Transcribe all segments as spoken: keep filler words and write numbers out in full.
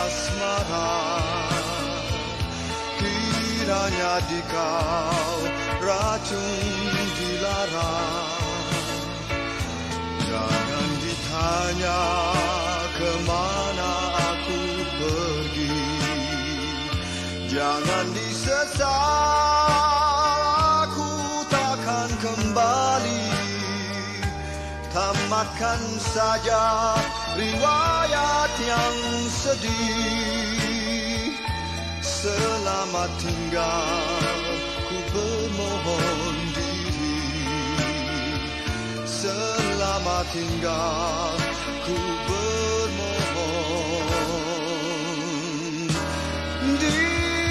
asmara, kiranya di kau racun dilarang. Jangan ditanya kemana aku pergi, jangan disesal, aku takkan kembali. Tamatkan saja riwayat yang sedih. Selamat tinggal, ku bermohon diri. Selamat tinggal, ku bermohon diri.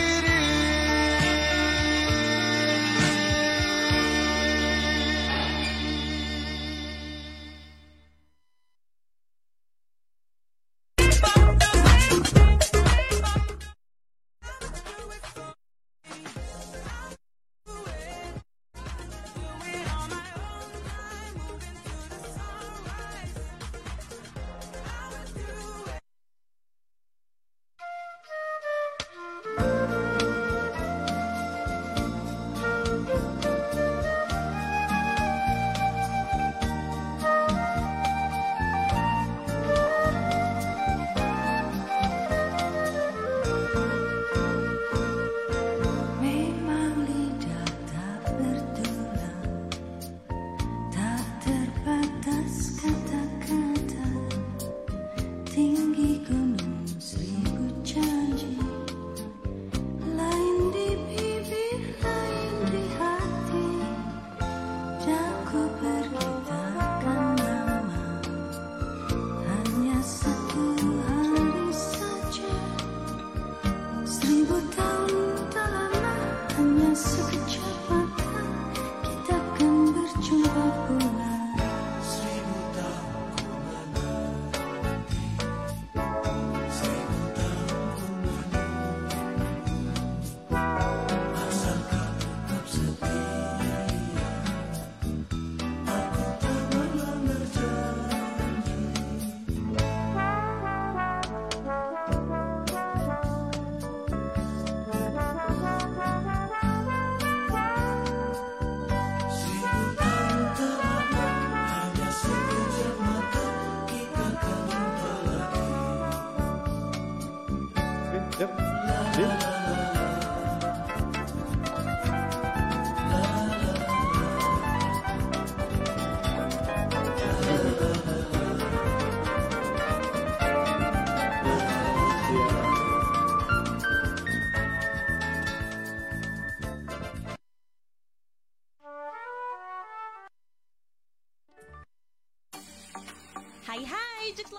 Hai hai, Jux.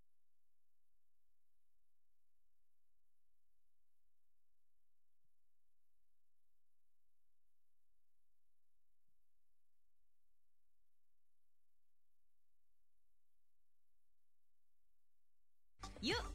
Yuk.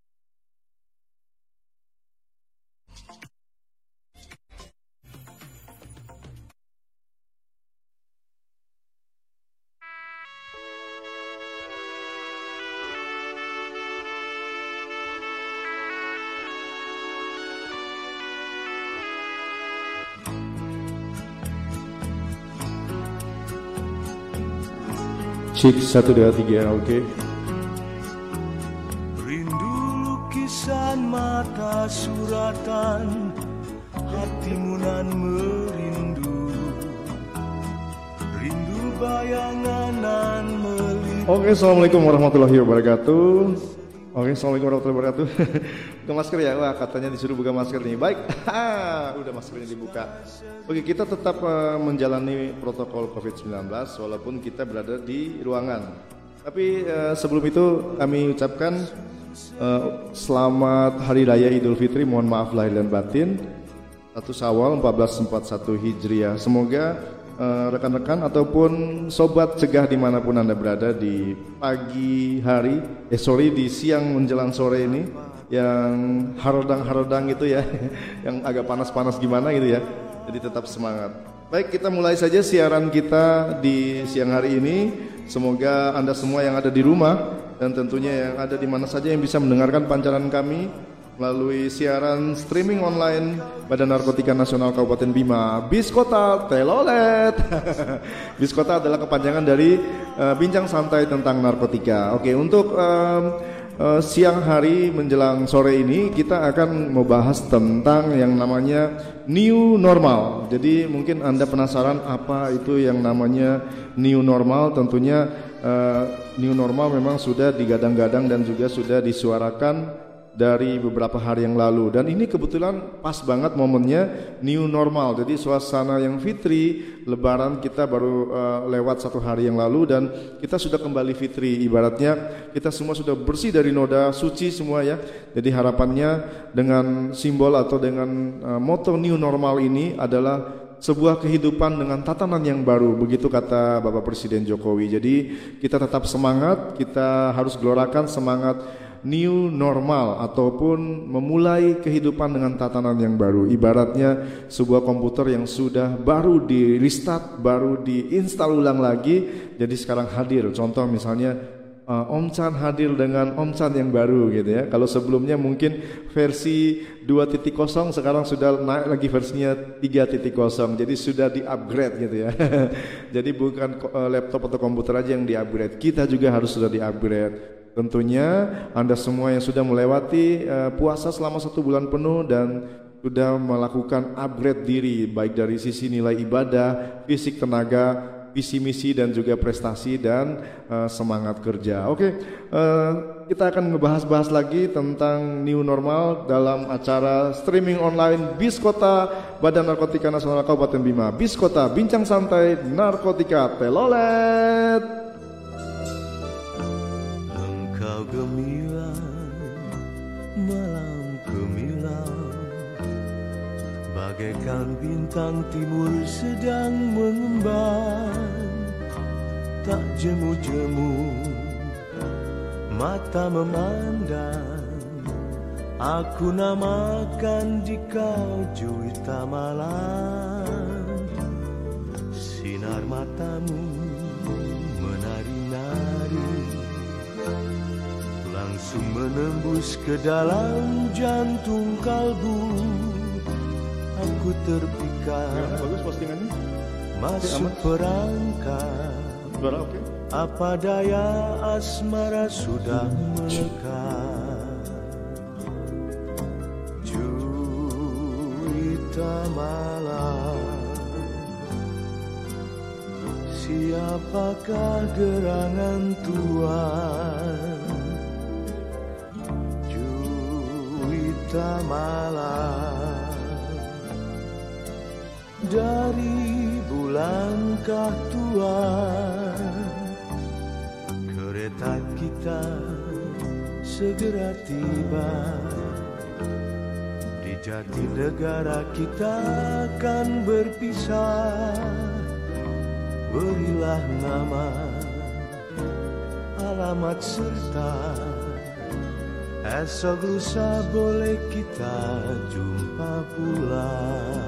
Cik satu dua tiga, oke. Okay. Rindu lukisan mata suratan, hatimu nan merindu. Rindu bayangan nan melihat. Oke, okay, assalamualaikum warahmatullahi wabarakatuh. Oke, okay, assalamualaikum warahmatullahi wabarakatuh. Buka masker ya, wah katanya disuruh buka masker nih. Baik, udah maskernya dibuka. Oke, kita tetap uh, menjalani protokol covid sembilan belas walaupun kita berada di ruangan. Tapi uh, sebelum itu kami ucapkan uh, selamat Hari Raya Idul Fitri. Mohon maaf lahir dan batin. satu Syawal seribu empat ratus empat puluh satu Hijriah. Semoga uh, rekan-rekan ataupun sobat cegah dimanapun Anda berada di pagi hari, eh sorry di siang menjelang sore ini yang harodang-harodang itu ya, yang agak panas-panas gimana gitu ya. Jadi tetap semangat. Baik, kita mulai saja siaran kita di siang hari ini. Semoga Anda semua yang ada di rumah dan tentunya yang ada di mana saja yang bisa mendengarkan pancaran kami melalui siaran streaming online Badan Narkotika Nasional Kabupaten Bima, Biskota Telolet. Biskota adalah kepanjangan dari uh, Bincang Santai tentang Narkotika. Oke, untuk um, uh, siang hari menjelang sore ini kita akan membahas tentang yang namanya new normal. Jadi mungkin Anda penasaran apa itu yang namanya new normal. Tentunya uh, new normal memang sudah digadang-gadang dan juga sudah disuarakan dari beberapa hari yang lalu, dan ini kebetulan pas banget momennya new normal. Jadi suasana yang fitri lebaran kita baru uh, lewat satu hari yang lalu dan kita sudah kembali fitri, ibaratnya kita semua sudah bersih dari noda, suci semua ya. Jadi harapannya dengan simbol atau dengan uh, moto new normal ini adalah sebuah kehidupan dengan tatanan yang baru, begitu kata Bapak Presiden Jokowi. Jadi kita tetap semangat, kita harus gelorakan semangat new normal ataupun memulai kehidupan dengan tatanan yang baru. Ibaratnya sebuah komputer yang sudah baru di restart, baru diinstal ulang lagi, jadi sekarang hadir. Contoh misalnya uh, Om Chan hadir dengan Om Chan yang baru gitu ya. Kalau sebelumnya mungkin versi dua titik nol, sekarang sudah naik lagi versinya tiga titik nol. Jadi sudah di-upgrade gitu ya. Jadi bukan uh, laptop atau komputer aja yang di-upgrade, kita juga harus sudah di-upgrade. Tentunya Anda semua yang sudah melewati uh, puasa selama satu bulan penuh dan sudah melakukan upgrade diri, baik dari sisi nilai ibadah, fisik, tenaga, visi misi dan juga prestasi dan uh, semangat kerja. Oke, uh, kita akan ngebahas-bahas lagi tentang new normal dalam acara streaming online Biskota Badan Narkotika Nasional Kabupaten Bima, Biskota Bincang Santai Narkotika Telolet. Gemilang, malam gemilang, bagaikan bintang timur sedang mengembang. Tak jemu-jemu, mata memandang, aku namakan di kau juwita malam. Sinar matamu menari-nari, langsung menembus ke dalam jantung kalbu. Aku terpikat, ya, bagus postingannya. Masuk Oke, perangkap. Suara oke. Apa daya asmara sudah melekat. Juwita malam, siapakah gerangan tuan? Malam dari bulankah Tuhan, kereta kita segera tiba di jati negara, kita akan berpisah. Berilah nama, alamat serta esok lusa boleh kita jumpa pula.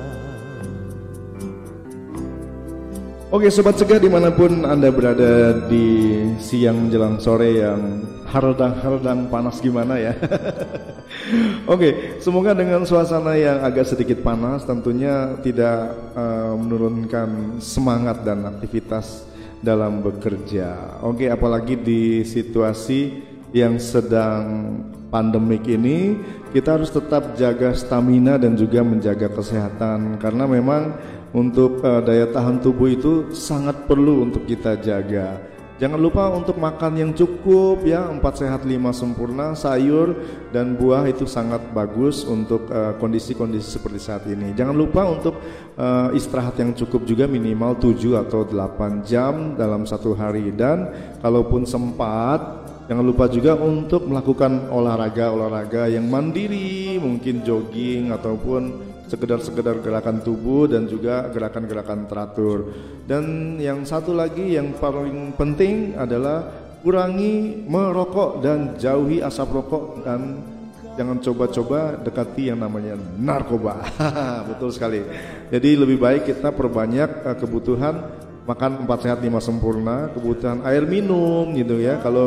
Oke Sobat Cegah dimanapun Anda berada di siang menjelang sore yang hardang-hardang panas gimana ya. Oke, semoga dengan suasana yang agak sedikit panas tentunya tidak uh, menurunkan semangat dan aktivitas dalam bekerja. Oke, apalagi di situasi yang sedang pandemik ini, kita harus tetap jaga stamina dan juga menjaga kesehatan, karena memang untuk uh, daya tahan tubuh itu sangat perlu untuk kita jaga. Jangan lupa untuk makan yang cukup ya, empat sehat lima sempurna, sayur dan buah itu sangat bagus untuk uh, kondisi-kondisi seperti saat ini. Jangan lupa untuk uh, istirahat yang cukup juga, minimal tujuh atau delapan jam dalam satu hari, dan kalaupun sempat jangan lupa juga untuk melakukan olahraga-olahraga yang mandiri, mungkin jogging ataupun sekedar-sekedar gerakan tubuh dan juga gerakan-gerakan teratur. Dan yang satu lagi yang paling penting adalah kurangi merokok dan jauhi asap rokok, dan jangan coba-coba dekati yang namanya narkoba. Betul sekali. Jadi lebih baik kita perbanyak kebutuhan makan empat sehat lima sempurna, kebutuhan air minum gitu ya. Kalau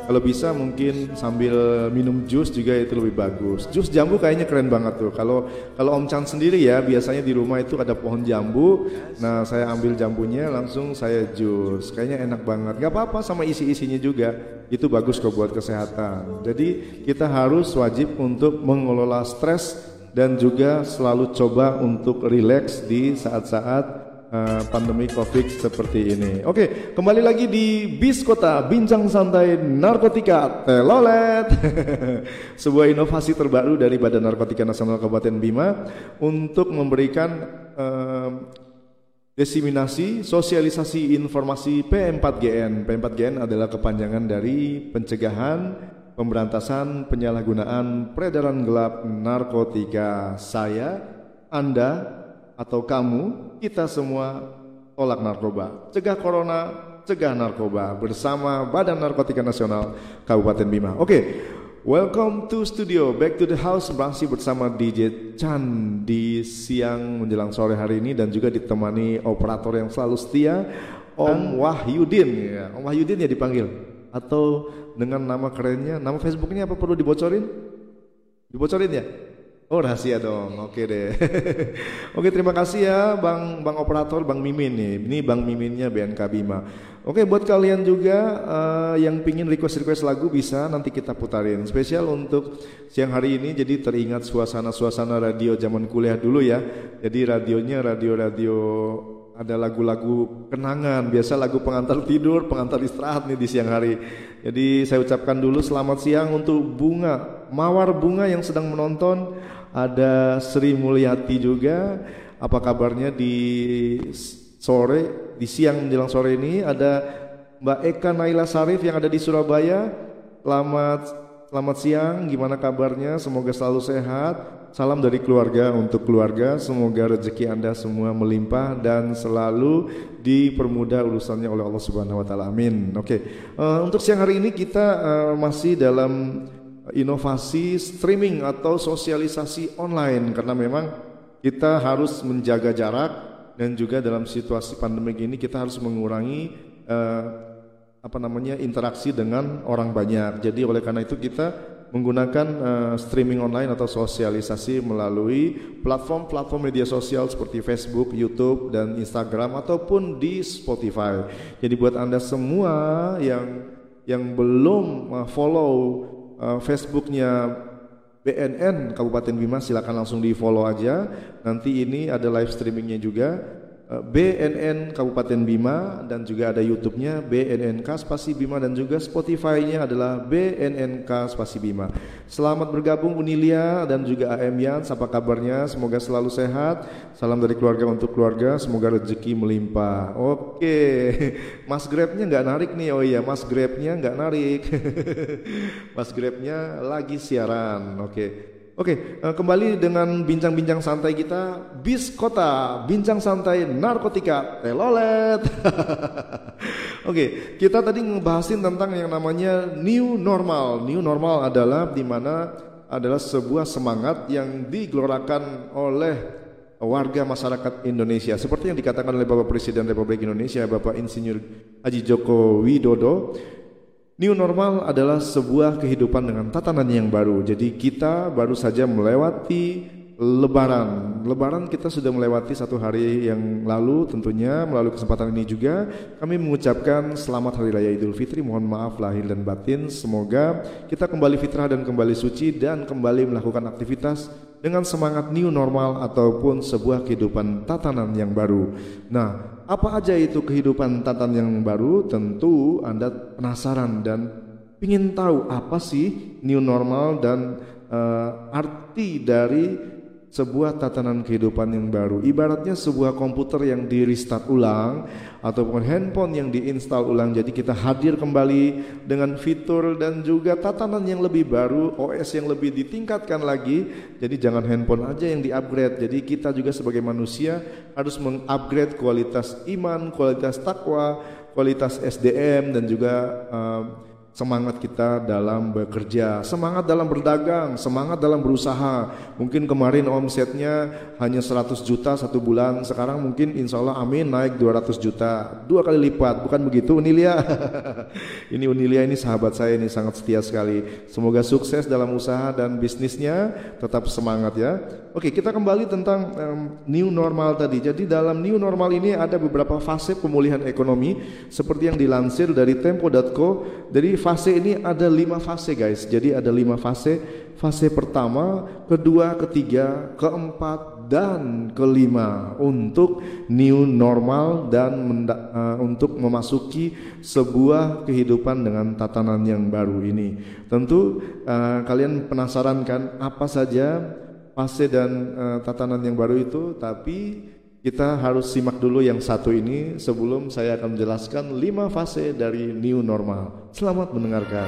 Kalau bisa mungkin sambil minum jus juga itu lebih bagus. Jus jambu kayaknya keren banget tuh. Kalau kalau Om Chan sendiri ya biasanya di rumah itu ada pohon jambu. Nah saya ambil jambunya langsung saya jus. Kayaknya enak banget. Gak apa-apa sama isi-isinya juga. Itu bagus kok buat kesehatan. Jadi kita harus wajib untuk mengelola stres dan juga selalu coba untuk rileks di saat-saat Uh, pandemi Covid seperti ini. Oke, kembali lagi di Bis Kota Bincang Santai Narkotika Telolet. Sebuah inovasi terbaru dari Badan Narkotika Nasional Kabupaten Bima untuk memberikan uh, diseminasi, sosialisasi informasi P empat G N. P empat G N adalah kepanjangan dari pencegahan, pemberantasan, penyalahgunaan, peredaran gelap narkotika. Saya, Anda, atau kamu, kita semua tolak narkoba, cegah corona, cegah narkoba bersama Badan Narkotika Nasional Kabupaten Bima. Oke, okay. Welcome to studio, back to the house, masih bersama D J Chan di siang menjelang sore hari ini dan juga ditemani operator yang selalu setia, Om Wahyudin. Ya, Om Wahyudin ya dipanggil atau dengan nama kerennya, nama Facebooknya apa perlu dibocorin? Dibocorin ya? Oh rahasia dong, oke deh. Oke terima kasih ya Bang Bang Operator, Bang Mimin nih. Ini Bang Miminnya B N K Bima. Oke buat kalian juga uh, yang pingin request-request lagu bisa nanti kita putarin. Spesial untuk siang hari ini jadi teringat suasana-suasana radio zaman kuliah dulu ya. Jadi radionya radio-radio ada lagu-lagu kenangan, biasa lagu pengantar tidur, pengantar istirahat nih di siang hari. Jadi saya ucapkan dulu selamat siang untuk Bunga, Mawar Bunga yang sedang menonton. Ada Sri Mulyati juga. Apa kabarnya di sore, di siang menjelang sore ini? Ada Mbak Eka Naila Sarif yang ada di Surabaya. Selamat selamat siang, gimana kabarnya? Semoga selalu sehat. Salam dari keluarga untuk keluarga. Semoga rezeki Anda semua melimpah dan selalu dipermudah urusannya oleh Allah Subhanahu wa taala. Amin. Oke. Okay. Uh, untuk siang hari ini kita uh, masih dalam inovasi streaming atau sosialisasi online karena memang kita harus menjaga jarak dan juga dalam situasi pandemi ini kita harus mengurangi uh, apa namanya interaksi dengan orang banyak. Jadi oleh karena itu kita menggunakan uh, streaming online atau sosialisasi melalui platform-platform media sosial seperti Facebook, YouTube, dan Instagram ataupun di Spotify. Jadi buat Anda semua yang yang belum uh, follow uh, Facebooknya B N N Kabupaten Bima, silakan langsung di follow aja. Nanti ini ada live streamingnya juga. B N N Kabupaten Bima dan juga ada YouTube-nya B N N K Spasi Bima dan juga Spotify-nya adalah B N N K Spasi Bima. Selamat bergabung Unilia dan juga A M Yans, apa kabarnya? Semoga selalu sehat. Salam dari keluarga untuk keluarga, semoga rezeki melimpah. Oke, Mas Grab-nya nggak narik nih. Oh iya, Mas Grab-nya nggak narik. Mas Grab-nya lagi siaran. Oke. Oke, kembali dengan bincang-bincang santai kita, Bis Kota, Bincang Santai Narkotika Telolet. Oke, kita tadi ngebahasin tentang yang namanya new normal. New normal adalah di mana adalah sebuah semangat yang digelorakan oleh warga masyarakat Indonesia. Seperti yang dikatakan oleh Bapak Presiden Republik Indonesia, Bapak Insinyur Haji Joko Widodo. New normal adalah sebuah kehidupan dengan tatanan yang baru. Jadi kita baru saja melewati Lebaran. Lebaran kita sudah melewati satu hari yang lalu. Tentunya melalui kesempatan ini juga kami mengucapkan selamat Hari Raya Idul Fitri. Mohon maaf lahir dan batin. Semoga kita kembali fitrah dan kembali suci dan kembali melakukan aktivitas dengan semangat new normal ataupun sebuah kehidupan tatanan yang baru. Nah, apa aja itu kehidupan tatanan yang baru? Tentu Anda penasaran dan ingin tahu apa sih new normal dan uh, arti dari sebuah tatanan kehidupan yang baru. Ibaratnya sebuah komputer yang di restart ulang ataupun handphone yang diinstal ulang. Jadi kita hadir kembali dengan fitur dan juga tatanan yang lebih baru, O S yang lebih ditingkatkan lagi. Jadi jangan handphone aja yang di-upgrade. Jadi kita juga sebagai manusia harus meng-upgrade kualitas iman, kualitas takwa, kualitas S D M dan juga uh, semangat kita dalam bekerja, semangat dalam berdagang, semangat dalam berusaha. Mungkin kemarin omsetnya hanya seratus juta satu bulan, sekarang mungkin insya Allah amin naik dua ratus juta, dua kali lipat. Bukan begitu Unilia? Ini Unilia ini sahabat saya, ini sangat setia sekali. Semoga sukses dalam usaha dan bisnisnya, tetap semangat ya. Oke, kita kembali tentang um, new normal tadi. Jadi dalam new normal ini ada beberapa fase pemulihan ekonomi seperti yang dilansir dari tempo titik co. Jadi fase ini ada lima fase guys. Jadi ada lima fase. Fase pertama, kedua, ketiga, keempat, dan kelima untuk new normal dan menda- uh, untuk memasuki sebuah kehidupan dengan tatanan yang baru ini. Tentu uh, kalian penasaran kan apa saja fase dan uh, tatanan yang baru itu, tapi kita harus simak dulu yang satu ini sebelum saya akan menjelaskan lima fase dari new normal. Selamat mendengarkan.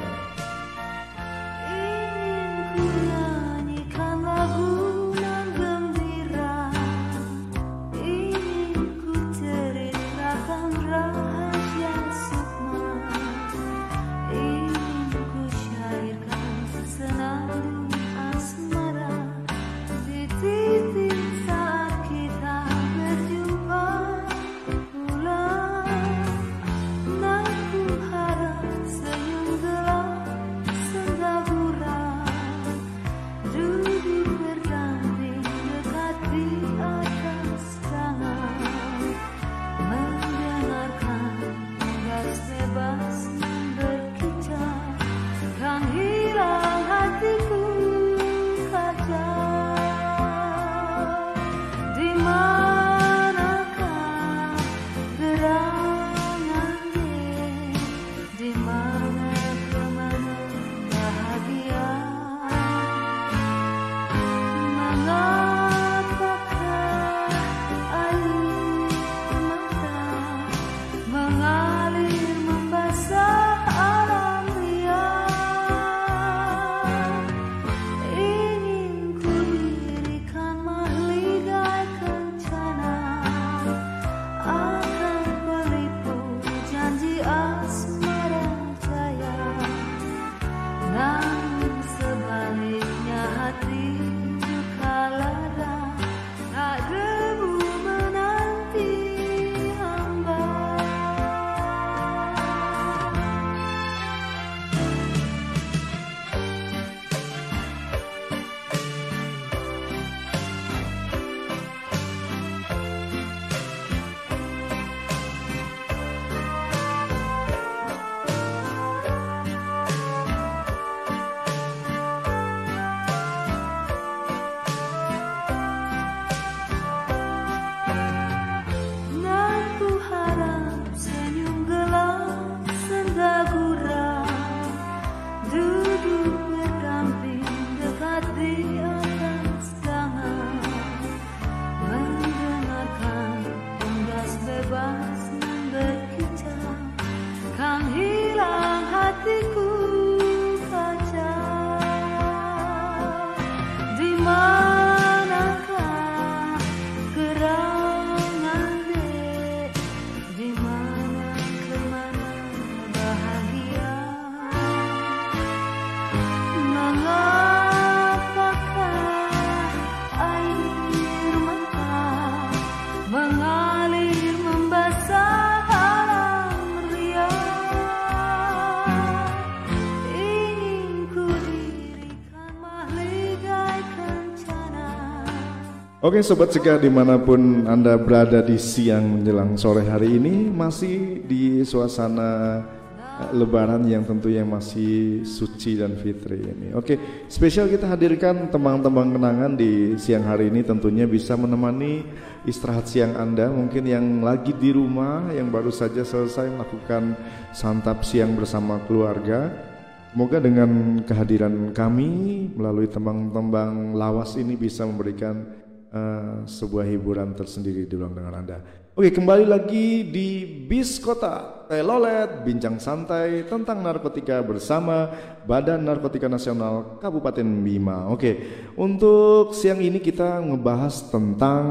Oke Sobat Sika, dimanapun Anda berada di siang menjelang sore hari ini, masih di suasana Lebaran yang tentunya masih suci dan fitri ini. Oke, spesial kita hadirkan tembang-tembang kenangan di siang hari ini, tentunya bisa menemani istirahat siang Anda. Mungkin yang lagi di rumah, yang baru saja selesai melakukan santap siang bersama keluarga. Semoga dengan kehadiran kami melalui tembang-tembang lawas ini bisa memberikan Uh, sebuah hiburan tersendiri di ruang dengar Anda. Oke, kembali lagi di Bis Kota Telolet, bincang santai tentang narkotika bersama Badan Narkotika Nasional Kabupaten Bima. Oke, untuk siang ini kita ngebahas tentang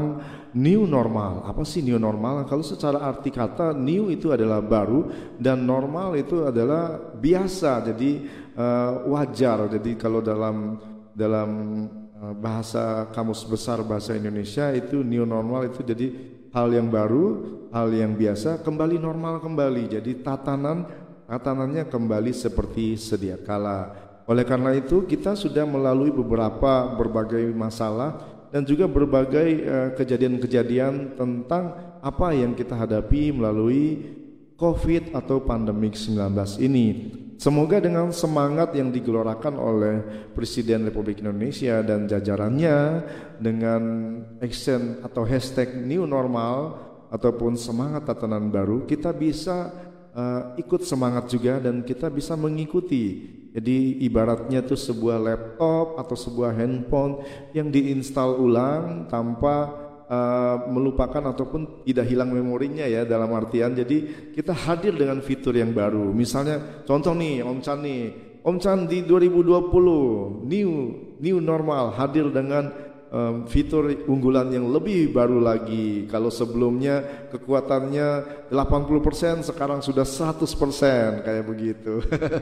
new normal. Apa sih new normal? Kalau secara arti kata, new itu adalah baru dan normal itu adalah biasa, jadi uh, wajar. Jadi kalau dalam dalam uh, bahasa Kamus Besar Bahasa Indonesia itu new normal itu jadi hal yang baru, hal yang biasa, kembali normal kembali. Jadi tatanan tatanannya kembali seperti sedia kala. Oleh karena itu kita sudah melalui beberapa berbagai masalah dan juga berbagai uh, kejadian-kejadian tentang apa yang kita hadapi melalui COVID atau pandemik sembilan belas ini. Semoga dengan semangat yang digelorakan oleh Presiden Republik Indonesia dan jajarannya dengan action atau hashtag new normal ataupun semangat tatanan baru, kita bisa uh, ikut semangat juga dan kita bisa mengikuti. Jadi ibaratnya itu sebuah laptop atau sebuah handphone yang diinstal ulang tanpa uh, melupakan ataupun tidak hilang memorinya ya, dalam artian jadi kita hadir dengan fitur yang baru. Misalnya contoh nih Om Chan nih, Om Chan di dua ribu dua puluh new new normal hadir dengan Um, fitur unggulan yang lebih baru lagi. Kalau sebelumnya kekuatannya delapan puluh persen, sekarang sudah seratus persen kayak begitu.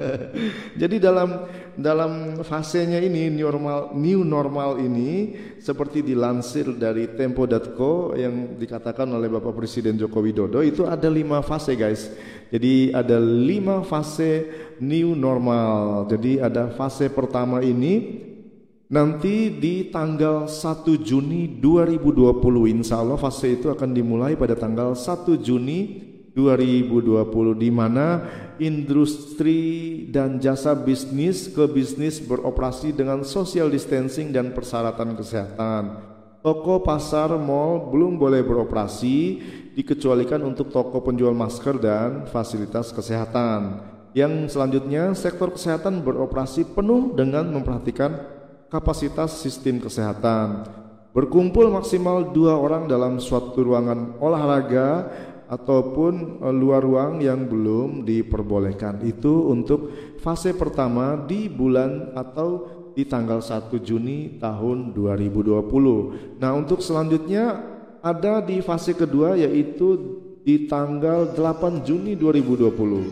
Jadi dalam dalam fasenya ini new normal new normal ini seperti dilansir dari tempo titik co yang dikatakan oleh Bapak Presiden Joko Widodo, itu ada lima fase guys. Jadi ada lima fase new normal. Jadi ada fase pertama ini nanti di tanggal satu Juni dua ribu dua puluh, insya Allah fase itu akan dimulai pada tanggal satu Juni dua ribu dua puluh, di mana industri dan jasa bisnis ke bisnis beroperasi dengan social distancing dan persyaratan kesehatan. Toko, pasar, mal belum boleh beroperasi, dikecualikan untuk toko penjual masker dan fasilitas kesehatan. Yang selanjutnya, sektor kesehatan beroperasi penuh dengan memperhatikan kapasitas sistem kesehatan. Berkumpul maksimal dua orang dalam suatu ruangan olahraga ataupun luar ruang yang belum diperbolehkan. Itu untuk fase pertama di bulan atau di tanggal satu Juni tahun dua ribu dua puluh. Nah, untuk selanjutnya ada di fase kedua, yaitu di tanggal delapan Juni dua ribu dua puluh.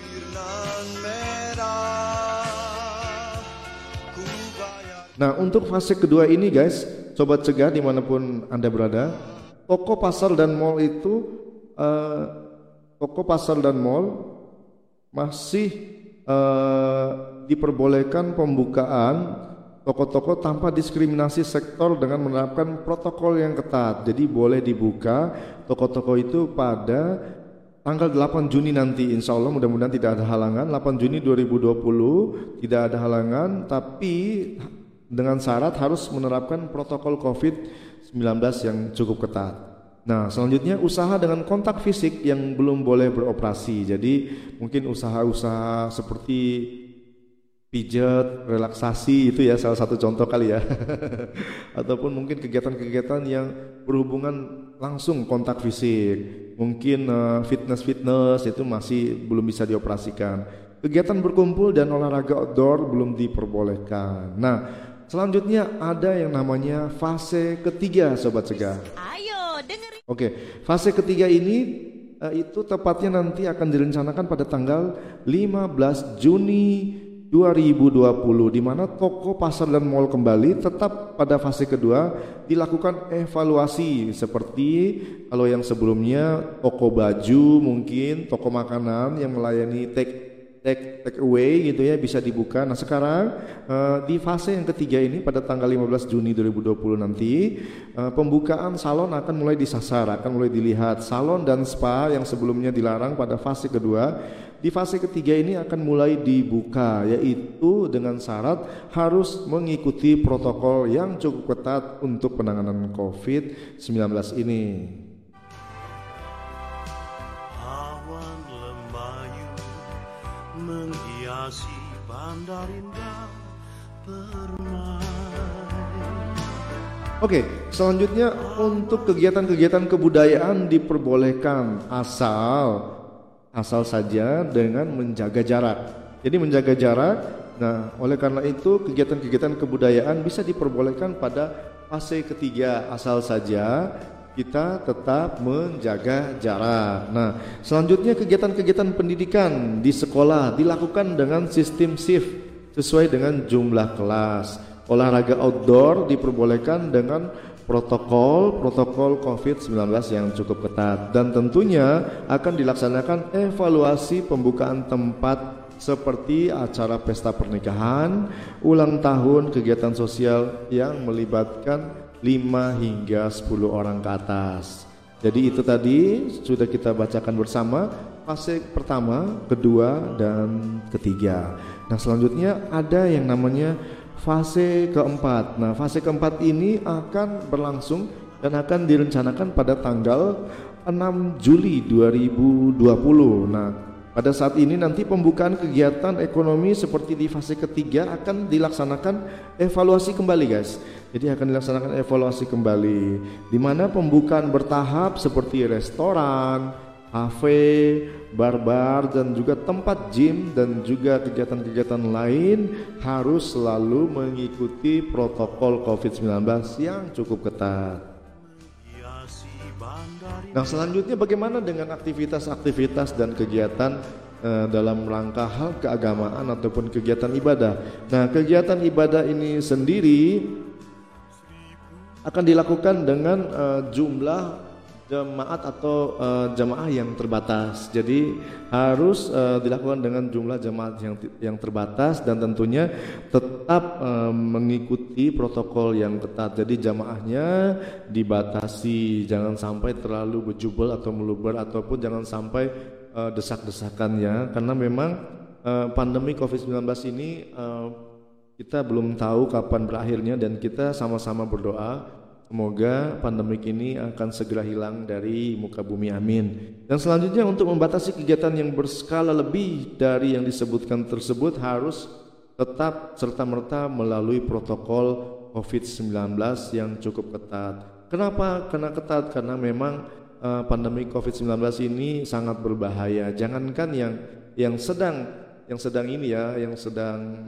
Nah, untuk fase kedua ini guys, Sobat Cegah dimanapun Anda berada, toko, pasar, dan mal itu uh, toko, pasar, dan mal masih uh, diperbolehkan pembukaan toko-toko tanpa diskriminasi sektor dengan menerapkan protokol yang ketat. Jadi boleh dibuka toko-toko itu pada tanggal delapan Juni nanti, insya Allah mudah-mudahan tidak ada halangan. Delapan Juni dua ribu dua puluh tidak ada halangan, tapi dengan syarat harus menerapkan protokol covid sembilan belas yang cukup ketat. Nah, selanjutnya usaha dengan kontak fisik yang belum boleh beroperasi. Jadi mungkin usaha-usaha seperti pijat, relaksasi, itu ya salah satu contoh kali ya. Ataupun mungkin kegiatan-kegiatan yang berhubungan langsung kontak fisik. Mungkin uh, fitness-fitness itu masih belum bisa dioperasikan. Kegiatan berkumpul dan olahraga outdoor belum diperbolehkan. Nah, selanjutnya ada yang namanya fase ketiga, Sobat Cegah. Ayo dengerin. Oke, fase ketiga ini uh, itu tepatnya nanti akan direncanakan pada tanggal lima belas Juni dua ribu dua puluh, di mana toko, pasar, dan mal kembali. Tetap pada fase kedua dilakukan evaluasi seperti kalau yang sebelumnya toko baju, mungkin toko makanan yang melayani take take take away gitu ya, bisa dibuka. Nah, sekarang uh, di fase yang ketiga ini pada tanggal lima belas Juni dua ribu dua puluh nanti uh, pembukaan salon akan mulai disasar, akan mulai dilihat. Salon dan spa yang sebelumnya dilarang pada fase kedua, di fase ketiga ini akan mulai dibuka, yaitu dengan syarat harus mengikuti protokol yang cukup ketat untuk penanganan covid sembilan belas ini. Menghiasi bandar indah permai. Oke, selanjutnya untuk kegiatan-kegiatan kebudayaan diperbolehkan asal asal saja dengan menjaga jarak. Jadi menjaga jarak. Nah, oleh karena itu kegiatan-kegiatan kebudayaan bisa diperbolehkan pada fase ketiga asal saja kita tetap menjaga jarak. Nah, selanjutnya kegiatan-kegiatan pendidikan di sekolah dilakukan dengan sistem shift sesuai dengan jumlah kelas. Olahraga outdoor diperbolehkan dengan protokol-protokol covid sembilan belas yang cukup ketat, dan tentunya akan dilaksanakan evaluasi pembukaan tempat seperti acara pesta pernikahan, ulang tahun, kegiatan sosial yang melibatkan lima hingga sepuluh orang ke atas. Jadi itu tadi sudah kita bacakan bersama fase pertama, kedua, dan ketiga. Nah, selanjutnya ada yang namanya fase keempat. Nah, fase keempat ini akan berlangsung dan akan direncanakan pada tanggal enam Juli dua ribu dua puluh. Nah, pada saat ini nanti pembukaan kegiatan ekonomi seperti di fase ketiga akan dilaksanakan evaluasi kembali, guys. Jadi akan dilaksanakan evaluasi kembali, di mana pembukaan bertahap seperti restoran, kafe, bar-bar, dan juga tempat gym dan juga kegiatan-kegiatan lain harus selalu mengikuti protokol covid sembilan belas yang cukup ketat. Nah, selanjutnya bagaimana dengan aktivitas-aktivitas dan kegiatan eh, dalam rangka hal keagamaan ataupun kegiatan ibadah. Nah, kegiatan ibadah ini sendiri akan dilakukan dengan eh, jumlah jemaat atau uh, jamaah yang terbatas. Jadi harus uh, dilakukan dengan jumlah jemaat yang yang terbatas dan tentunya tetap uh, mengikuti protokol yang ketat. Jadi jamaahnya dibatasi, jangan sampai terlalu berjubel atau meluber ataupun jangan sampai uh, desak-desakan ya, karena memang uh, pandemi covid sembilan belas ini uh, kita belum tahu kapan berakhirnya, dan kita sama-sama berdoa semoga pandemik ini akan segera hilang dari muka bumi, amin. Dan selanjutnya untuk membatasi kegiatan yang berskala lebih dari yang disebutkan tersebut harus tetap serta-merta melalui protokol covid sembilan belas yang cukup ketat. Kenapa? Karena ketat karena memang uh, pandemi covid sembilan belas ini sangat berbahaya. Jangankan yang yang sedang yang sedang ini ya, yang sedang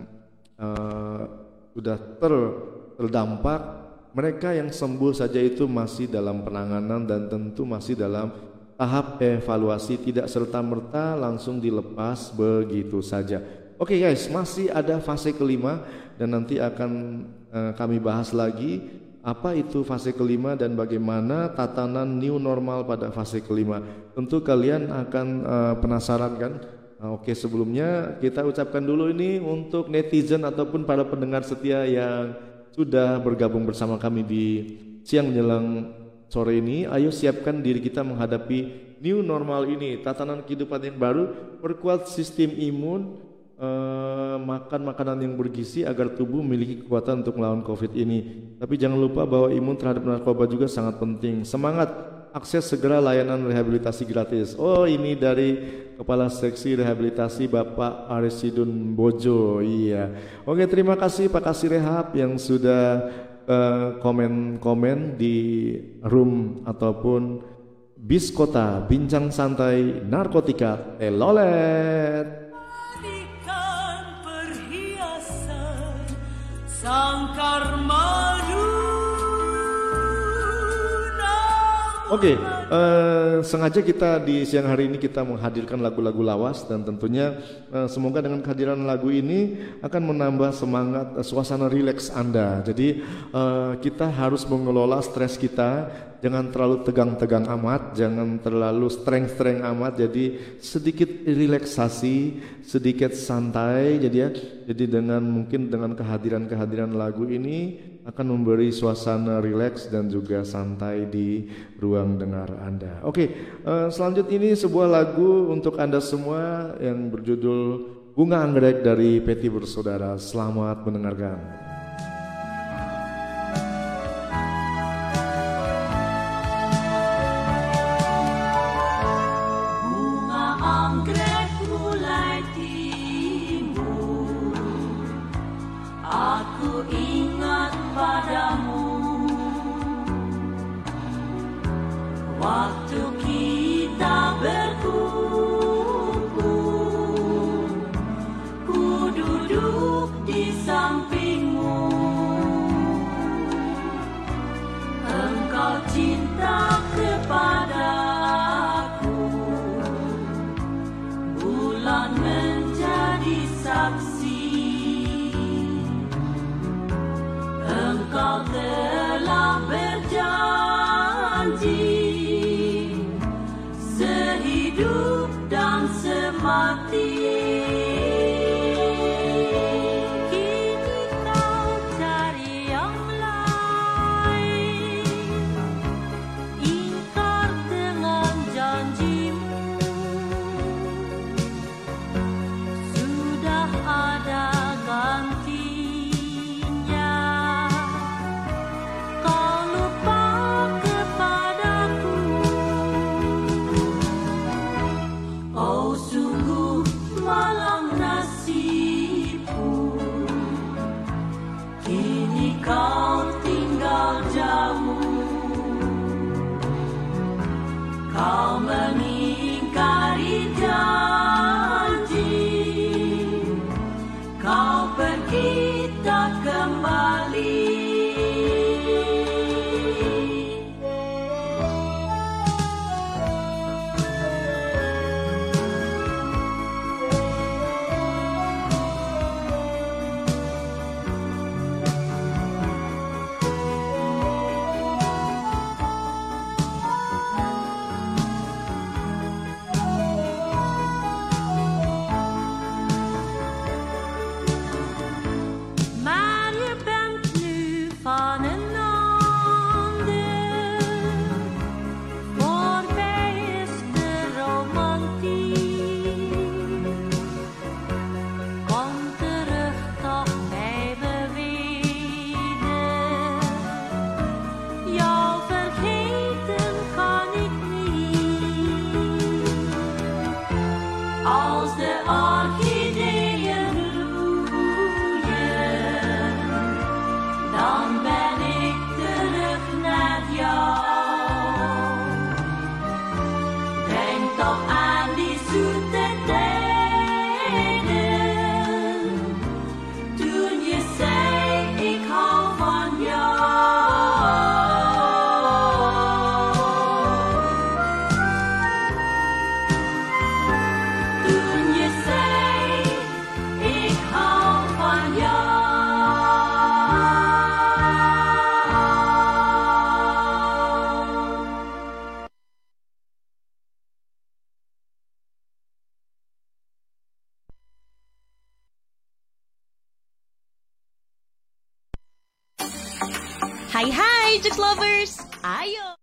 uh, sudah ter, terdampak, mereka yang sembuh saja itu masih dalam penanganan dan tentu masih dalam tahap evaluasi, tidak serta-merta langsung dilepas begitu saja. Oke guys, masih ada fase kelima dan nanti akan eh, kami bahas lagi apa itu fase kelima dan bagaimana tatanan new normal pada fase kelima. Tentu kalian akan eh, penasaran kan? Nah, oke, sebelumnya kita ucapkan dulu ini untuk netizen ataupun para pendengar setia yang sudah bergabung bersama kami di siang menjelang sore ini. Ayo siapkan diri kita menghadapi new normal ini, tatanan kehidupan yang baru. Perkuat sistem imun, eh, makan makanan yang bergizi agar tubuh memiliki kekuatan untuk melawan covid ini. Tapi jangan lupa bahwa imun terhadap narkoba juga sangat penting. Semangat, akses segera layanan rehabilitasi gratis. Oh, ini dari Kepala Seksi Rehabilitasi Bapak Arisidun Bojo. Iya. Oke, terima kasih Pak Kasih Rehab yang sudah uh, komen-komen di room ataupun bis kota Bincang Santai Narkotika Telolet. Perhiasan sangkar madu. Oke, okay, uh, sengaja kita di siang hari ini kita menghadirkan lagu-lagu lawas dan tentunya uh, semoga dengan kehadiran lagu ini akan menambah semangat uh, suasana rileks Anda. Jadi uh, kita harus mengelola stres kita, jangan terlalu tegang-tegang amat, jangan terlalu streng-streng amat. Jadi sedikit relaksasi, sedikit santai. Jadi ya, jadi dengan mungkin dengan kehadiran-kehadiran lagu ini akan memberi suasana rileks dan juga santai di ruang dengar Anda. Oke, uh, selanjutnya ini sebuah lagu untuk Anda semua yang berjudul Bunga Anggrek dari Peti Bersaudara. Selamat mendengarkan. Waktu kita berkumpul, ku duduk di sampingmu. Hai hai Jux Lovers, ayo.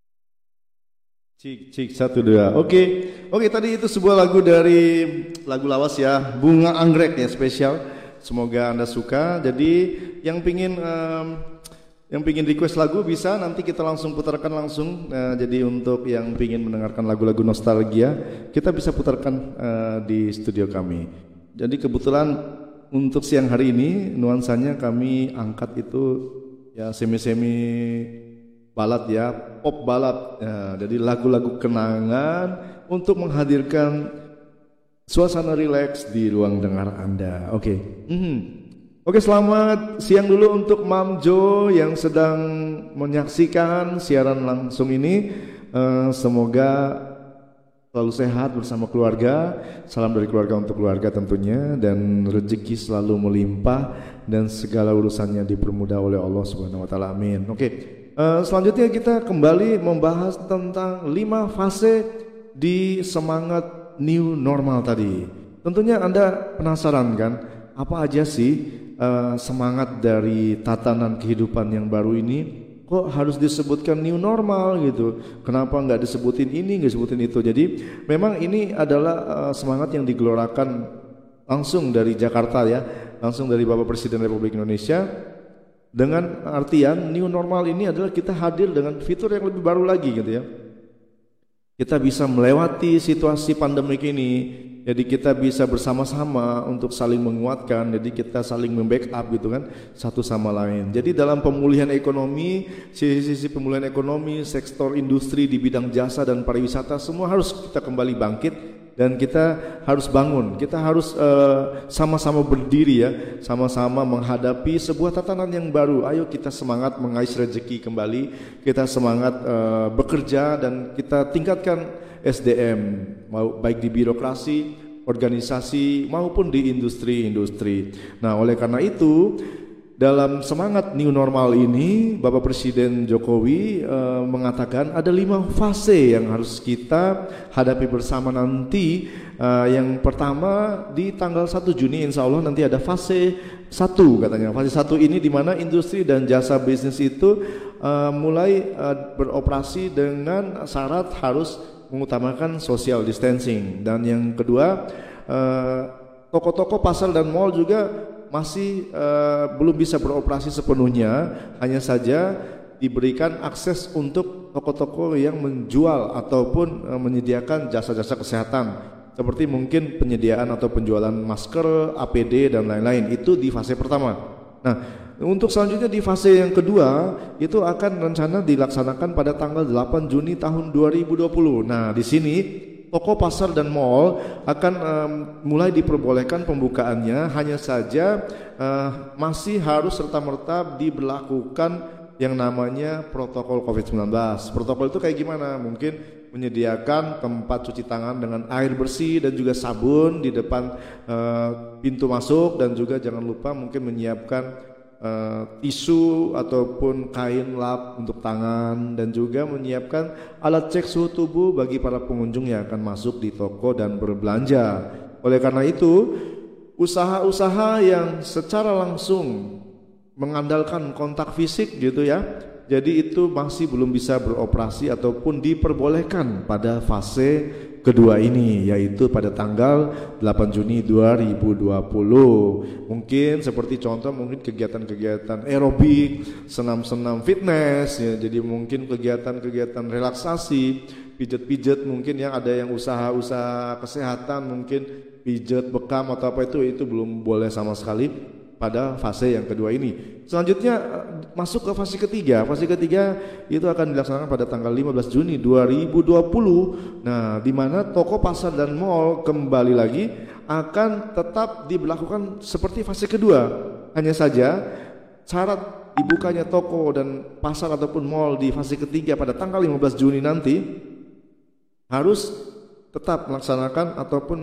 Cik cik satu dua. Oke oke tadi itu sebuah lagu dari lagu lawas ya, Bunga Anggrek ya spesial. Semoga Anda suka. Jadi yang pingin um, yang pingin request lagu bisa nanti kita langsung putarkan langsung. Uh, jadi untuk yang pingin mendengarkan lagu-lagu nostalgia kita bisa putarkan uh, di studio kami. Jadi kebetulan untuk siang hari ini nuansanya kami angkat itu ya semi-semi balad ya, pop balad. Ya, jadi lagu-lagu kenangan untuk menghadirkan suasana rileks di ruang dengar Anda. Oke. Okay. Mm-hmm. Oke, okay, selamat siang dulu untuk Mam Jo yang sedang menyaksikan siaran langsung ini. Uh, semoga selalu sehat bersama keluarga. Salam dari keluarga untuk keluarga tentunya, dan rezeki selalu melimpah dan segala urusannya dipermudah oleh Allah Subhanahu wa taala. Amin. Oke. Okay. Uh, selanjutnya kita kembali membahas tentang lima fase di semangat new normal tadi. Tentunya Anda penasaran kan, apa aja sih uh, semangat dari tatanan kehidupan yang baru ini? Kok harus disebutkan new normal gitu? Kenapa nggak disebutin ini, nggak disebutin itu? Jadi memang ini adalah uh, semangat yang digelorakan langsung dari Jakarta ya, langsung dari Bapak Presiden Republik Indonesia. Dengan artian new normal ini adalah kita hadir dengan fitur yang lebih baru lagi gitu ya. Kita bisa melewati situasi pandemik ini, jadi kita bisa bersama-sama untuk saling menguatkan, jadi kita saling membackup gitu kan satu sama lain. Jadi dalam pemulihan ekonomi, sisi-sisi pemulihan ekonomi, sektor industri di bidang jasa dan pariwisata semua harus kita kembali bangkit. Dan kita harus bangun, kita harus uh, sama-sama berdiri ya, sama-sama menghadapi sebuah tatanan yang baru. Ayo kita semangat mengais rezeki kembali, kita semangat uh, bekerja dan kita tingkatkan S D M, mau baik di birokrasi, organisasi maupun di industri-industri. Nah, oleh karena itu dalam semangat new normal ini, Bapak Presiden Jokowi e, mengatakan ada lima fase yang harus kita hadapi bersama nanti. E, yang pertama di tanggal satu Juni insya Allah nanti ada fase satu katanya. Fase satu ini di mana industri dan jasa bisnis itu e, mulai e, beroperasi dengan syarat harus mengutamakan social distancing. Dan yang kedua, e, toko-toko, pasar dan mal juga masih uh, belum bisa beroperasi sepenuhnya, hanya saja diberikan akses untuk toko-toko yang menjual ataupun uh, menyediakan jasa-jasa kesehatan seperti mungkin penyediaan atau penjualan masker, A P D dan lain-lain. Itu di fase pertama. Nah, untuk selanjutnya di fase yang kedua itu akan rencana dilaksanakan pada tanggal delapan Juni tahun dua ribu dua puluh. Nah, di sini toko, pasar dan mal akan um, mulai diperbolehkan pembukaannya, hanya saja uh, masih harus serta-merta diberlakukan yang namanya protokol covid sembilan belas. Protokol itu kayak gimana? Mungkin menyediakan tempat cuci tangan dengan air bersih dan juga sabun di depan uh, pintu masuk, dan juga jangan lupa mungkin menyiapkan Uh, tisu ataupun kain lap untuk tangan, dan juga menyiapkan alat cek suhu tubuh bagi para pengunjung yang akan masuk di toko dan berbelanja. Oleh karena itu, usaha-usaha yang secara langsung mengandalkan kontak fisik gitu ya, jadi itu masih belum bisa beroperasi ataupun diperbolehkan pada fase kedua ini, yaitu pada tanggal delapan Juni dua ribu dua puluh. Mungkin seperti contoh mungkin kegiatan-kegiatan aerobik, senam-senam fitness ya, jadi mungkin kegiatan-kegiatan relaksasi, pijet-pijet, mungkin yang ada yang usaha-usaha kesehatan, mungkin pijet bekam atau apa itu itu belum boleh sama sekali pada fase yang kedua ini. Selanjutnya masuk ke fase ketiga. Fase ketiga itu akan dilaksanakan pada tanggal lima belas Juni dua ribu dua puluh. Nah, di mana toko, pasar dan mal kembali lagi akan tetap diberlakukan seperti fase kedua. Hanya saja syarat dibukanya toko dan pasar ataupun mal di fase ketiga pada tanggal lima belas Juni nanti harus tetap melaksanakan ataupun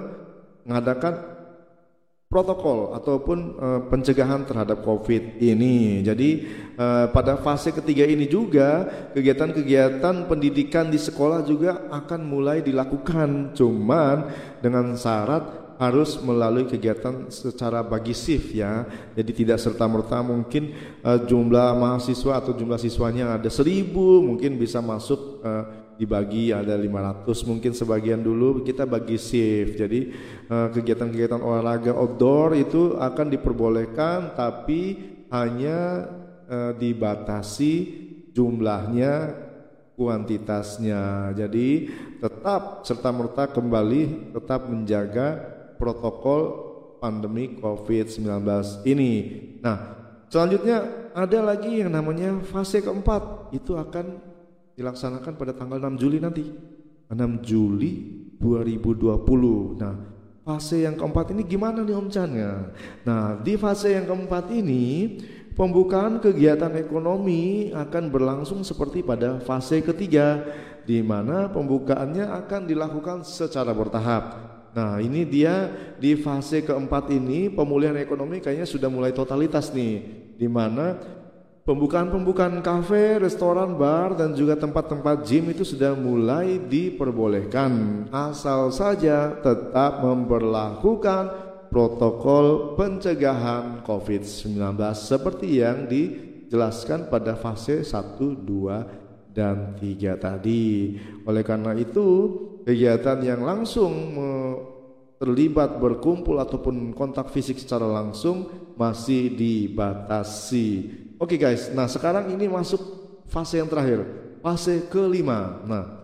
mengadakan protokol ataupun uh, pencegahan terhadap COVID ini. Jadi uh, pada fase ketiga ini juga kegiatan-kegiatan pendidikan di sekolah juga akan mulai dilakukan, cuman dengan syarat harus melalui kegiatan secara bagi shift ya. Jadi tidak serta-merta mungkin uh, jumlah mahasiswa atau jumlah siswanya ada seribu, mungkin bisa masuk uh, dibagi ada lima ratus mungkin sebagian dulu, kita bagi shift. Jadi uh, kegiatan-kegiatan olahraga outdoor itu akan diperbolehkan, tapi hanya uh, dibatasi jumlahnya, kuantitasnya. Jadi tetap serta-merta kembali tetap menjaga protokol pandemi covid sembilan belas ini. Nah, selanjutnya ada lagi yang namanya fase keempat, itu akan dilaksanakan pada tanggal enam Juli nanti, enam Juli dua ribu dua puluh. Nah, fase yang keempat ini gimana nih Om Chan ya? Nah, di fase yang keempat ini pembukaan kegiatan ekonomi akan berlangsung seperti pada fase ketiga, di mana pembukaannya akan dilakukan secara bertahap. Nah, ini dia di fase keempat ini pemulihan ekonomi kayaknya sudah mulai totalitas nih, di mana pembukaan-pembukaan kafe, restoran, bar, dan juga tempat-tempat gym itu sudah mulai diperbolehkan, asal saja tetap memberlakukan protokol pencegahan covid sembilan belas seperti yang dijelaskan pada fase satu, dua, dan tiga tadi. Oleh karena itu, kegiatan yang langsung terlibat berkumpul ataupun kontak fisik secara langsung masih dibatasi. Oke guys, nah sekarang ini masuk fase yang terakhir, fase kelima. Nah,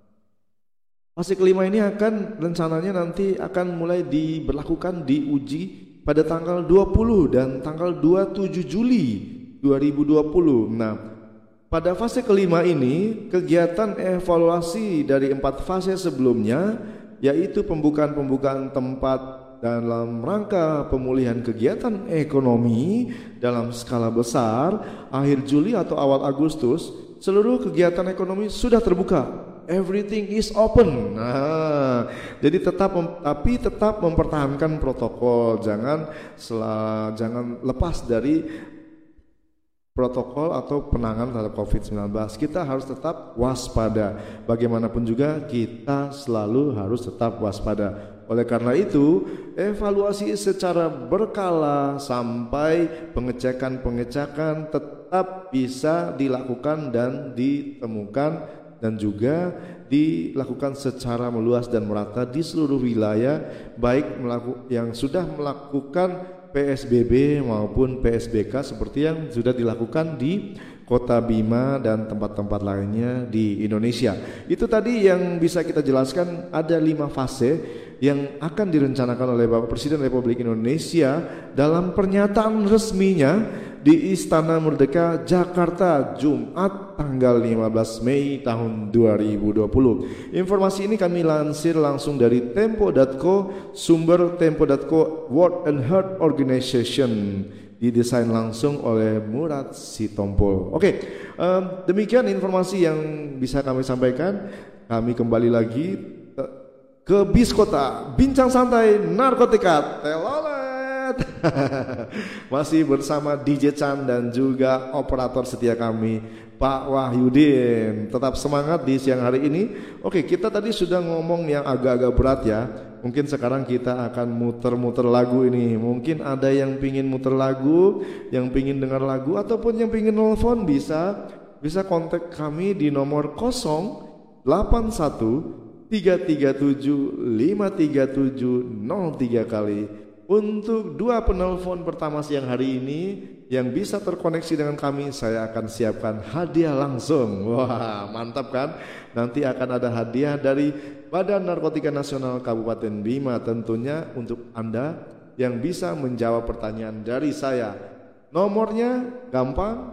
fase kelima ini akan rencananya nanti akan mulai diberlakukan, diuji pada tanggal dua puluh dan tanggal dua puluh tujuh Juli dua ribu dua puluh. Nah, pada fase kelima ini kegiatan evaluasi dari empat fase sebelumnya, yaitu pembukaan-pembukaan tempat dalam rangka pemulihan kegiatan ekonomi dalam skala besar akhir Juli atau awal Agustus, seluruh kegiatan ekonomi sudah terbuka. Everything is open. Nah, jadi tetap tapi tetap mempertahankan protokol, jangan sel, jangan lepas dari protokol atau penanganan terhadap covid sembilan belas. Kita harus tetap waspada. Bagaimanapun juga kita selalu harus tetap waspada. Oleh karena itu, evaluasi secara berkala sampai pengecekan-pengecekan tetap bisa dilakukan dan ditemukan, dan juga dilakukan secara meluas dan merata di seluruh wilayah, baik yang sudah melakukan P S B B maupun P S B K seperti yang sudah dilakukan di Kota Bima dan tempat-tempat lainnya di Indonesia. Itu tadi yang bisa kita jelaskan, ada lima fase yang akan direncanakan oleh Bapak Presiden Republik Indonesia dalam pernyataan resminya di Istana Merdeka Jakarta Jumat tanggal lima belas Mei tahun dua ribu dua puluh. Informasi ini kami lansir langsung dari tempo titik co, sumber tempo titik co World and Health Organization, didesain langsung oleh Murad Sitompul. Oke, um, demikian informasi yang bisa kami sampaikan. Kami kembali lagi ke Bis Kota, bincang santai narkotika telolet. Masih bersama D J Chan dan juga operator setia kami Pak Wahyudin. Tetap semangat di siang hari ini. Oke, kita tadi sudah ngomong yang agak-agak berat ya. Mungkin sekarang kita akan muter-muter lagu ini. Mungkin ada yang pingin muter lagu, yang pingin dengar lagu, ataupun yang pingin nelfon, bisa bisa kontak kami di nomor nol delapan satu tiga tiga tujuh lima tiga tujuh nol tiga kali. Untuk dua penelpon pertama siang hari ini yang bisa terkoneksi dengan kami, saya akan siapkan hadiah langsung. Wah, mantap kan? Nanti akan ada hadiah dari Badan Narkotika Nasional Kabupaten Bima tentunya untuk Anda yang bisa menjawab pertanyaan dari saya. Nomornya gampang,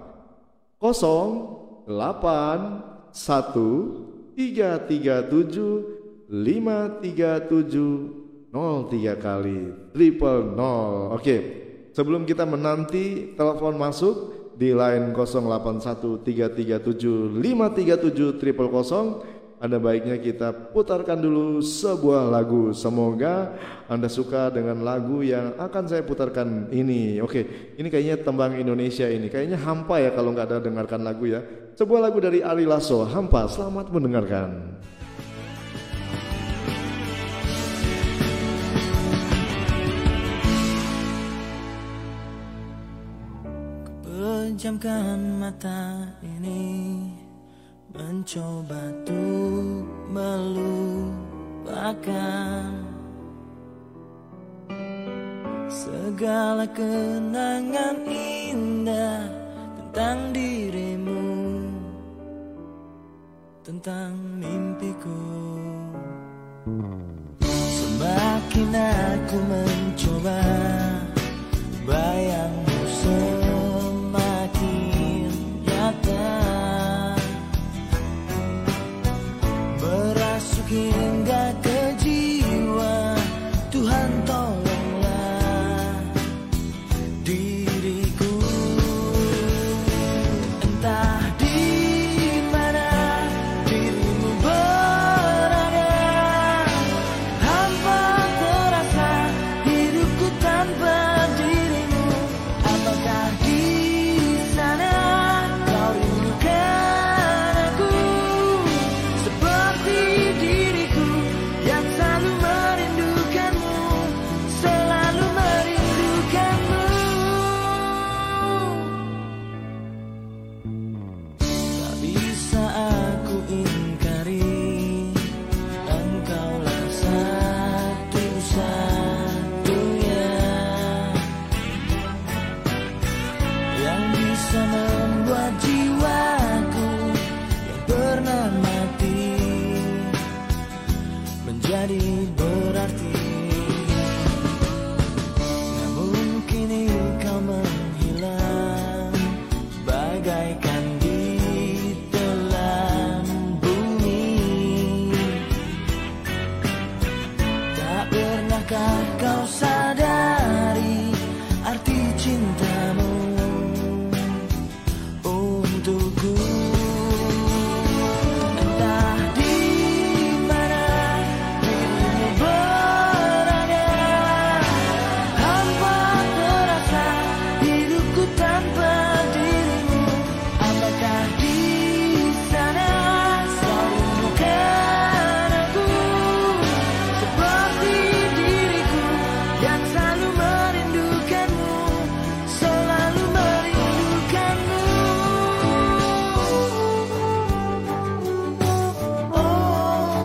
nol delapan satu tiga tiga tujuh lima tiga tujuh nol tiga kali, triple nol. Oke, sebelum kita menanti telepon masuk di line nol delapan satu tiga tiga tujuh lima tiga tujuh triple nol, ada baiknya kita putarkan dulu sebuah lagu. Semoga Anda suka dengan lagu yang akan saya putarkan ini. Oke, ini kayaknya tembang Indonesia ini. Kayaknya hampa ya kalau nggak ada dengarkan lagu ya. Sebuah lagu dari Ari Lasso, Hampa. Selamat mendengarkan. Pejamkan mata ini, mencoba untuk melupakan segala kenangan indah tentang dirimu, tentang mimpiku. Semakin aku mencoba, bayangmu semakin nyata, merasuk hingga ke jiwa. Tuhan tolonglah diriku. Entah di mana dirimu berada, hampa terasa hidupku tanpa dirimu. Apakah di sana kau rindukan aku seperti diriku yang selalu merindukanmu, selalu merindukanmu. Tak bisa aku ingkari, engkaulah satu-satunya yang bisa membuat jiwaku yang pernah mati menjadi berarti. Namun kini kau menghilang bagaikan di telan bumi. Tak pernahkah kau sadari arti cintamu untukku? Entah di mana dirimu berada, hampa terasa hidupku tanpa dirimu. Apakah di sana kau rindukan aku seperti diriku yang selalu merindukanmu, selalu merindukanmu. Oh.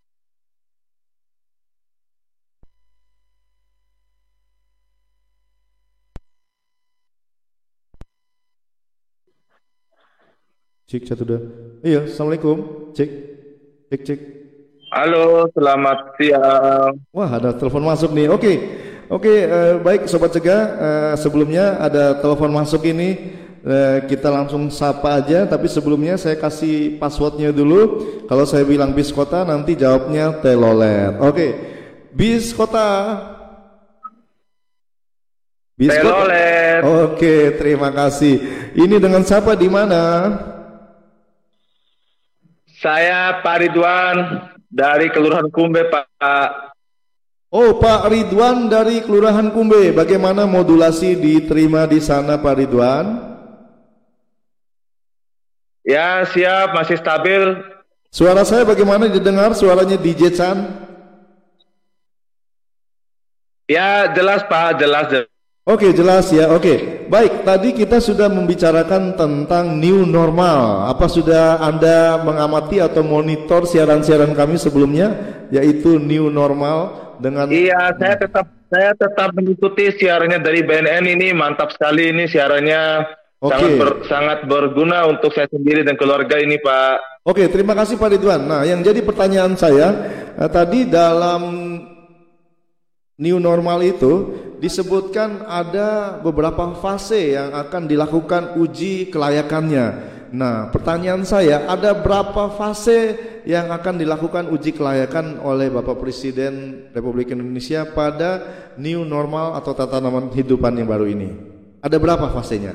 Cek satu dua. Iya, assalamualaikum. Cek, cek, cek. Halo, selamat siang. Wah, ada telepon masuk nih. Oke, oke. eh, baik, sobat Cegah. eh, sebelumnya ada telepon masuk ini. eh, kita langsung sapa aja. Tapi sebelumnya saya kasih passwordnya dulu. Kalau saya bilang bis kota, nanti jawabnya telolet. Oke, bis kota. Bis kota. Telolet. Oke, terima kasih. Ini dengan siapa di mana? Saya Pak Ridwan dari Kelurahan Kumbe, Pak. Oh, Pak Ridwan dari Kelurahan Kumbe. Bagaimana modulasi diterima di sana, Pak Ridwan? Ya, siap, masih stabil. Suara saya bagaimana didengar? Suaranya D J Chan? Ya, jelas, Pak, jelas, jelas. Oke, jelas ya. Oke, baik. Tadi kita sudah membicarakan tentang new normal. Apa sudah Anda mengamati atau monitor siaran-siaran kami sebelumnya, yaitu new normal dengan? Iya, saya tetap saya tetap mengikuti siarannya dari B N N ini. Mantap sekali ini siarannya. Oke. Sangat ber, sangat berguna untuk saya sendiri dan keluarga ini, Pak. Oke, terima kasih Pak Ridwan. Nah, yang jadi pertanyaan saya eh, tadi dalam new normal itu disebutkan ada beberapa fase yang akan dilakukan uji kelayakannya. Nah, pertanyaan saya, ada berapa fase yang akan dilakukan uji kelayakan oleh Bapak Presiden Republik Indonesia pada new normal atau tatanan kehidupan yang baru ini? Ada berapa fasenya?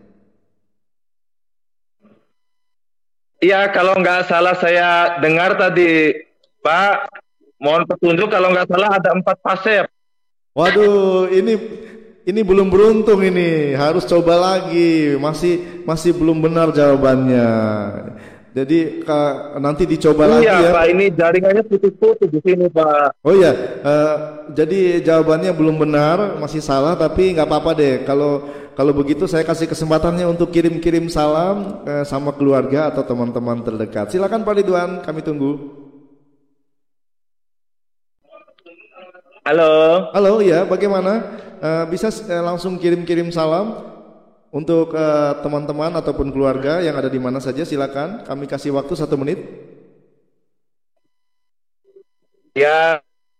Iya, kalau nggak salah saya dengar tadi, Pak, mohon petunjuk kalau nggak salah ada empat fase ya. Waduh, ini ini belum beruntung ini, harus coba lagi, masih masih belum benar jawabannya. Jadi ka, nanti dicoba lagi iya, ya. Pak, ini jaringannya putus-putus di sini, Pak. Oh iya, uh, jadi jawabannya belum benar, masih salah, tapi nggak apa-apa deh. Kalau kalau begitu saya kasih kesempatannya untuk kirim-kirim salam eh, sama keluarga atau teman-teman terdekat. Silakan Pak Ridwan, kami tunggu. Halo. Halo, ya, bagaimana? Uh, bisa uh, langsung kirim-kirim salam untuk uh, teman-teman ataupun keluarga yang ada di mana saja. Silakan, kami kasih waktu satu menit. Ya,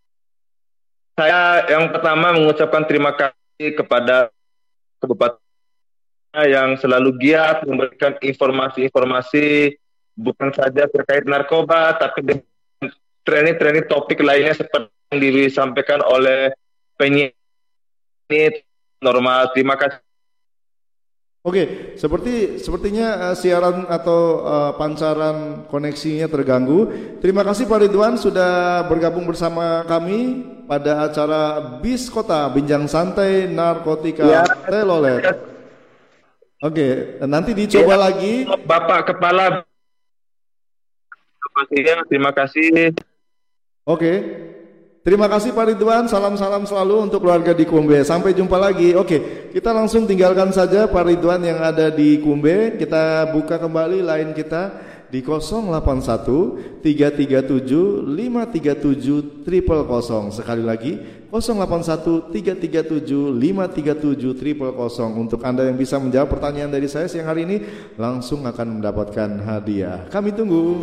saya yang pertama mengucapkan terima kasih kepada Kabupaten yang selalu giat memberikan informasi-informasi bukan saja terkait narkoba, tapi dengan training-training topik lainnya seperti yang disampaikan oleh penyiar ini normal. Terima kasih. Oke, seperti sepertinya uh, siaran atau uh, pancaran koneksinya terganggu. Terima kasih Pak Ridwan sudah bergabung bersama kami pada acara Bis Kota Bincang Santai Narkotika ya. Telolet. Oke, nanti dicoba ya, lagi. Bapak Kepala. Terima kasih. Oke. Terima kasih Pak Ridwan, salam-salam selalu untuk keluarga di Kumbe. Sampai jumpa lagi. Oke, kita langsung tinggalkan saja Pak Ridwan yang ada di Kumbe. Kita buka kembali line kita di nol delapan satu tiga tiga tujuh lima tiga tujuh nol nol nol. Sekali lagi nol delapan satu tiga tiga tujuh lima tiga tujuh nol nol nol. Untuk Anda yang bisa menjawab pertanyaan dari saya siang hari ini, langsung akan mendapatkan hadiah. Kami tunggu.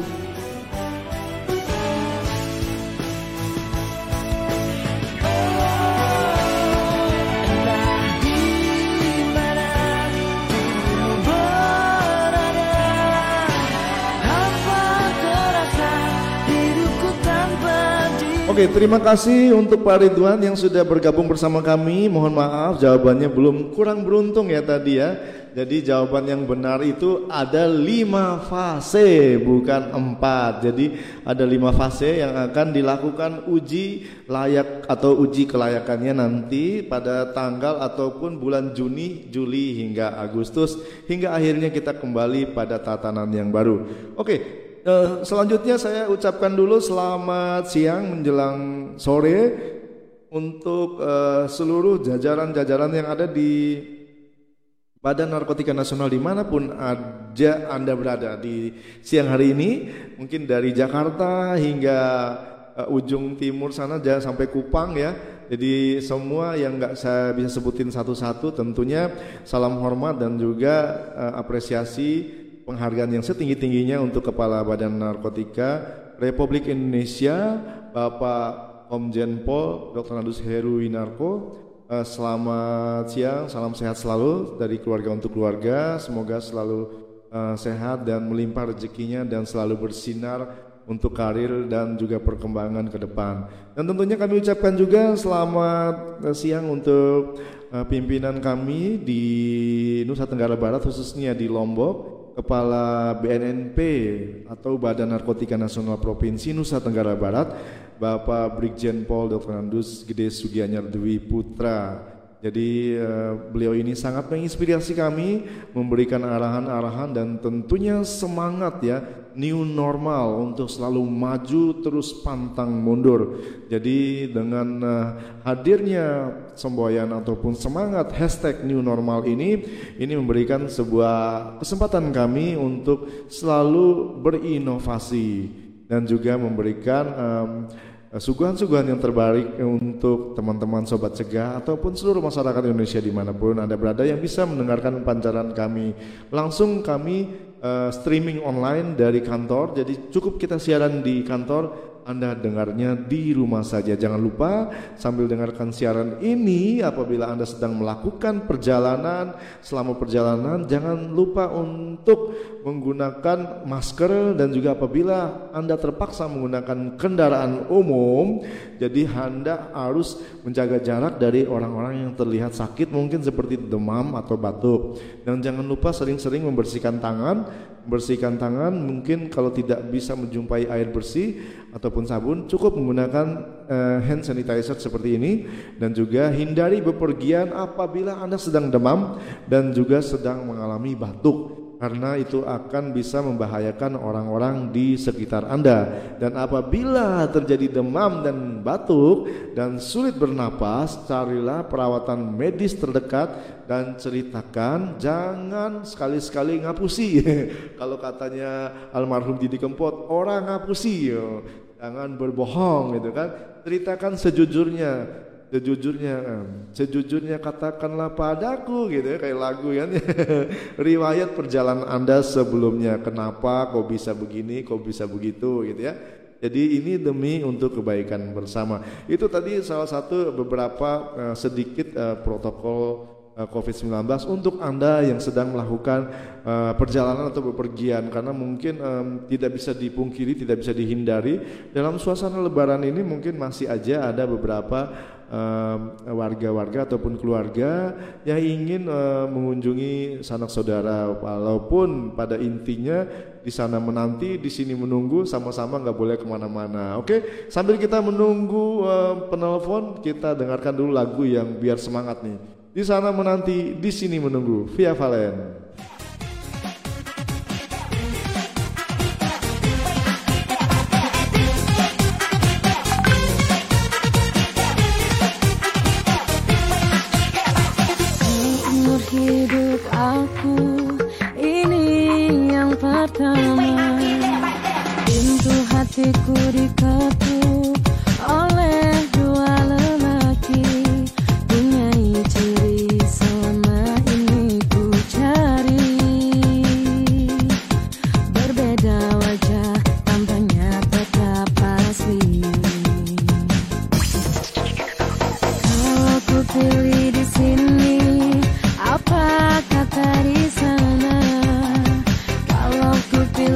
Oke, terima kasih untuk Pak Ridwan yang sudah bergabung bersama kami. Mohon maaf jawabannya belum, kurang beruntung ya tadi ya. Jadi jawaban yang benar itu ada lima fase, bukan empat. Jadi ada lima fase yang akan dilakukan uji layak atau uji kelayakannya nanti pada tanggal ataupun bulan Juni, Juli hingga Agustus, hingga akhirnya kita kembali pada tatanan yang baru. Oke. Uh, selanjutnya saya ucapkan dulu selamat siang menjelang sore untuk uh, seluruh jajaran-jajaran yang ada di Badan Narkotika Nasional dimanapun aja Anda berada di siang hari ini, mungkin dari Jakarta hingga uh, ujung timur sana jangan sampai Kupang ya. Jadi semua yang nggak saya bisa sebutin satu-satu, tentunya salam hormat dan juga uh, apresiasi penghargaan yang setinggi-tingginya untuk Kepala Badan Narkotika Republik Indonesia Bapak Komjen Pol Doktor Andus Heruwinarko. Uh, selamat siang, salam sehat selalu dari keluarga untuk keluarga. Semoga selalu uh, sehat dan melimpah rezekinya dan selalu bersinar untuk karir dan juga perkembangan ke depan. Dan tentunya kami ucapkan juga selamat uh, siang untuk uh, pimpinan kami di Nusa Tenggara Barat, khususnya di Lombok, Kepala B N N P atau Badan Narkotika Nasional Provinsi Nusa Tenggara Barat, Bapak Brigjen Pol Doktor Andus Gede Sugianyar Dwi Putra. Jadi uh, beliau ini sangat menginspirasi kami, memberikan arahan-arahan dan tentunya semangat ya, new normal untuk selalu maju terus pantang mundur. Jadi dengan uh, hadirnya semboyan ataupun semangat hashtag new normal ini, ini memberikan sebuah kesempatan kami untuk selalu berinovasi dan juga memberikan um, suguhan-suguhan yang terbaik untuk teman-teman Sobat Cegah ataupun seluruh masyarakat Indonesia dimanapun Anda berada yang bisa mendengarkan pancaran kami. Langsung kami uh, streaming online dari kantor, jadi cukup kita siaran di kantor, Anda dengarnya di rumah saja. Jangan lupa sambil dengarkan siaran ini, apabila Anda sedang melakukan perjalanan, selama perjalanan jangan lupa untuk menggunakan masker, dan juga apabila Anda terpaksa menggunakan kendaraan umum, jadi Anda harus menjaga jarak dari orang-orang yang terlihat sakit, mungkin seperti demam atau batuk. Dan jangan lupa sering-sering membersihkan tangan, membersihkan tangan mungkin kalau tidak bisa menjumpai air bersih ataupun sabun, cukup menggunakan uh, hand sanitizer seperti ini. Dan juga hindari bepergian apabila Anda sedang demam dan juga sedang mengalami batuk, karena itu akan bisa membahayakan orang-orang di sekitar Anda. Dan apabila terjadi demam dan batuk dan sulit bernapas, carilah perawatan medis terdekat dan ceritakan, jangan sekali-sekali ngapusi. Kalau katanya almarhum Didi Kempot, orang ngapusi, jangan berbohong gitu kan. Ceritakan sejujurnya. Sejujurnya, sejujurnya katakanlah padaku gitu ya, kayak lagu kan. Riwayat perjalanan Anda sebelumnya, kenapa kok bisa begini, kok bisa begitu gitu ya. Jadi ini demi untuk kebaikan bersama. Itu tadi salah satu beberapa uh, sedikit uh, protokol uh, covid sembilan belas untuk Anda yang sedang melakukan uh, perjalanan atau bepergian, karena mungkin um, tidak bisa dipungkiri, tidak bisa dihindari dalam suasana lebaran ini mungkin masih aja ada beberapa warga-warga ataupun keluarga yang ingin uh, mengunjungi sanak saudara, walaupun pada intinya di sana menanti, di sini menunggu, sama-sama nggak boleh kemana-mana. Oke, sambil kita menunggu uh, penelpon, kita dengarkan dulu lagu yang biar semangat nih. Di sana menanti, di sini menunggu, Via Valen. Hidup aku ini yang pertama, pintu hatiku diketuk oleh dua lelaki, punya ciri selama ini ku cari. Berbeda wajah, tampaknya tetap asli. Kalau ku pilih di sini, apa kata di sana? Kalau ku pilih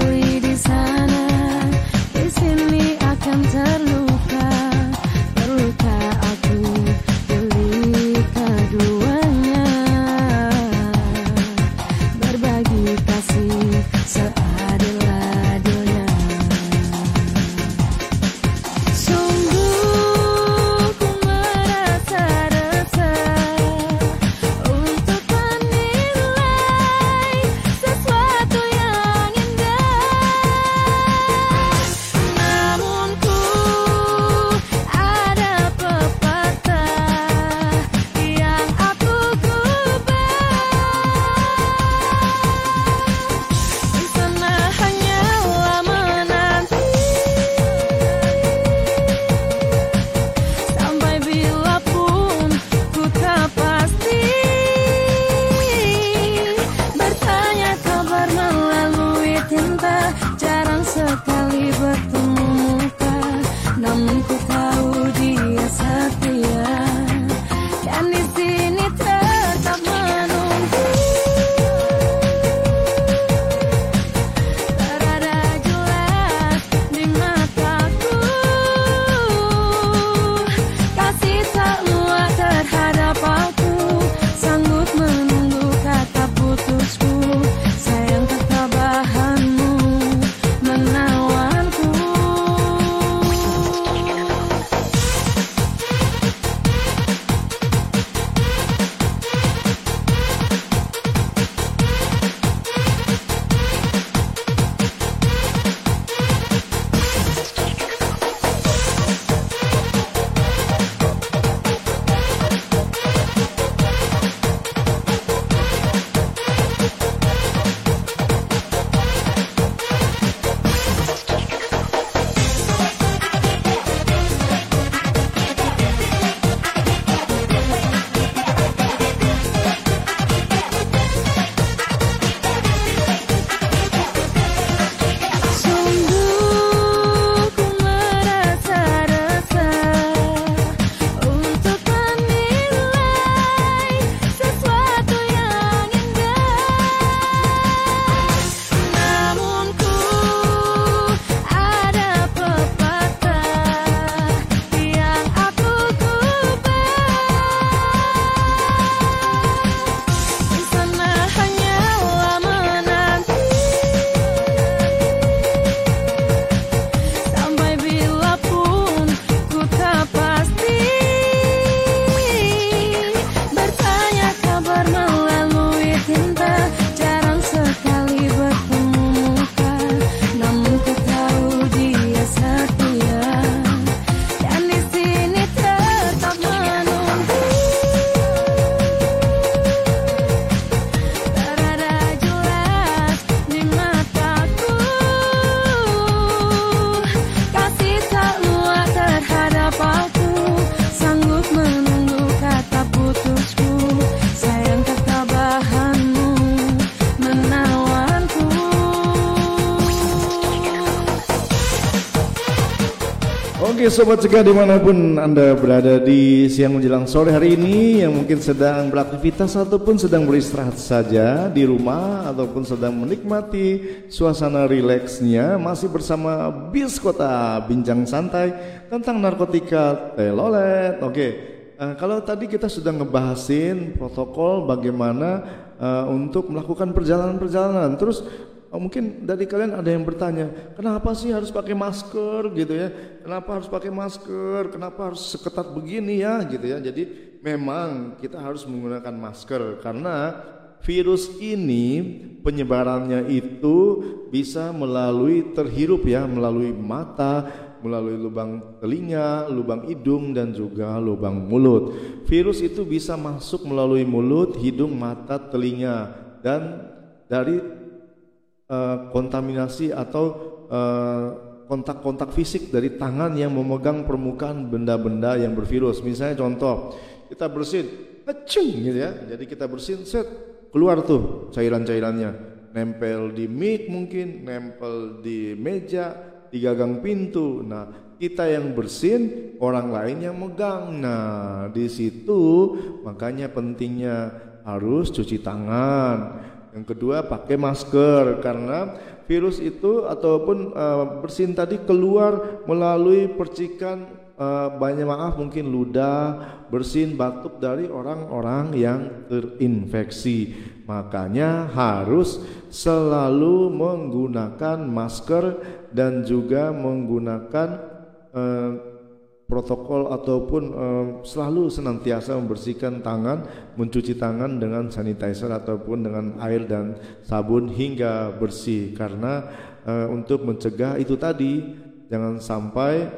Oke Sobat Cegah dimanapun Anda berada di siang menjelang sore hari ini, yang mungkin sedang beraktivitas ataupun sedang beristirahat saja di rumah, ataupun sedang menikmati suasana rileksnya, masih bersama Bis Kota, bincang santai tentang narkotika telolet. Oke, uh, kalau tadi kita sudah ngebahasin protokol bagaimana uh, untuk melakukan perjalanan-perjalanan, terus oh, mungkin dari kalian ada yang bertanya, kenapa sih harus pakai masker gitu ya? Kenapa harus pakai masker? Kenapa harus seketat begini ya gitu ya? Jadi memang kita harus menggunakan masker karena virus ini penyebarannya itu bisa melalui terhirup ya, melalui mata, melalui lubang telinga, lubang hidung dan juga lubang mulut. Virus itu bisa masuk melalui mulut, hidung, mata, telinga dan dari Uh, kontaminasi atau uh, kontak-kontak fisik dari tangan yang memegang permukaan benda-benda yang bervirus. Misalnya contoh, kita bersin, acung gitu ya. Jadi kita bersin, set, keluar tuh cairan-cairannya, nempel di mic mungkin, nempel di meja, di gagang pintu. Nah, kita yang bersin, orang lain yang megang. Nah, di situ makanya pentingnya harus cuci tangan. Yang kedua pakai masker karena virus itu ataupun uh, bersin tadi keluar melalui percikan uh, banyak maaf mungkin ludah, bersin, batuk dari orang-orang yang terinfeksi. Makanya harus selalu menggunakan masker dan juga menggunakan uh, protokol ataupun um, selalu senantiasa membersihkan tangan, mencuci tangan dengan sanitizer ataupun dengan air dan sabun hingga bersih karena uh, untuk mencegah itu tadi jangan sampai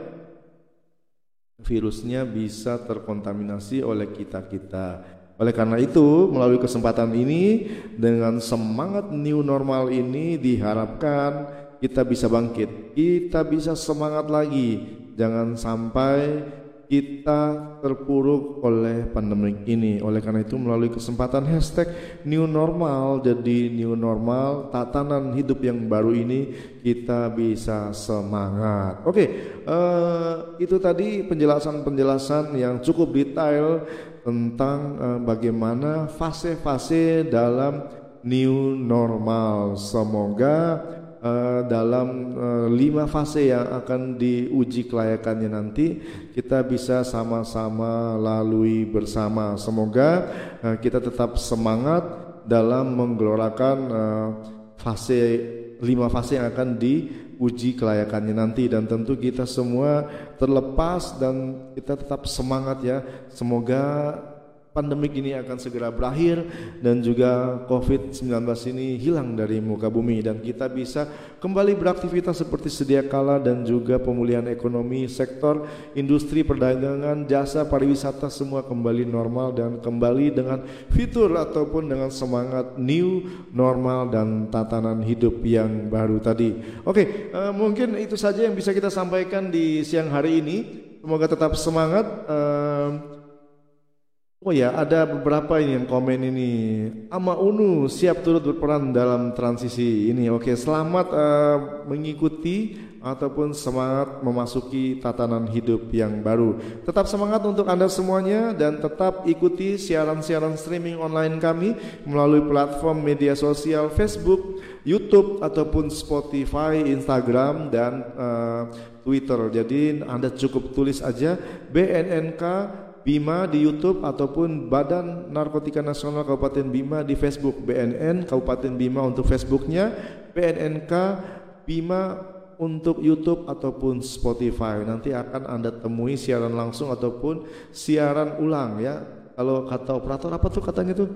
virusnya bisa terkontaminasi oleh kita-kita. Oleh karena itu melalui kesempatan ini dengan semangat new normal ini diharapkan kita bisa bangkit, kita bisa semangat lagi. Jangan sampai kita terpuruk oleh pandemi ini. Oleh karena itu melalui kesempatan hashtag new normal, jadi new normal tatanan hidup yang baru ini kita bisa semangat. Oke, uh, itu tadi penjelasan-penjelasan yang cukup detail tentang uh, bagaimana fase-fase dalam new normal. Semoga Uh, dalam uh, lima fase yang akan diuji kelayakannya nanti kita bisa sama-sama lalui bersama. Semoga uh, kita tetap semangat dalam menggelorakan uh, fase lima fase yang akan diuji kelayakannya nanti, dan tentu kita semua terlepas dan kita tetap semangat ya. Semoga pandemik ini akan segera berakhir dan juga covid sembilan belas ini hilang dari muka bumi dan kita bisa kembali beraktivitas seperti sedia kala, dan juga pemulihan ekonomi, sektor industri, perdagangan, jasa, pariwisata semua kembali normal dan kembali dengan fitur ataupun dengan semangat new normal dan tatanan hidup yang baru tadi. Oke, uh, mungkin itu saja yang bisa kita sampaikan di siang hari ini. Semoga tetap semangat. Uh, Oh ya, ada beberapa ini yang komen ini. Ama Unu siap turut berperan dalam transisi ini. Oke, selamat uh, mengikuti ataupun semangat memasuki tatanan hidup yang baru. Tetap semangat untuk Anda semuanya dan tetap ikuti siaran-siaran streaming online kami melalui platform media sosial Facebook, YouTube ataupun Spotify, Instagram dan uh, Twitter. Jadi Anda cukup tulis aja B N N K Bima di YouTube ataupun Badan Narkotika Nasional Kabupaten Bima di Facebook. B N N Kabupaten Bima untuk Facebooknya, B N N K Bima untuk YouTube ataupun Spotify. Nanti akan Anda temui siaran langsung ataupun siaran ulang ya. Kalau kata operator apa tuh katanya tuh?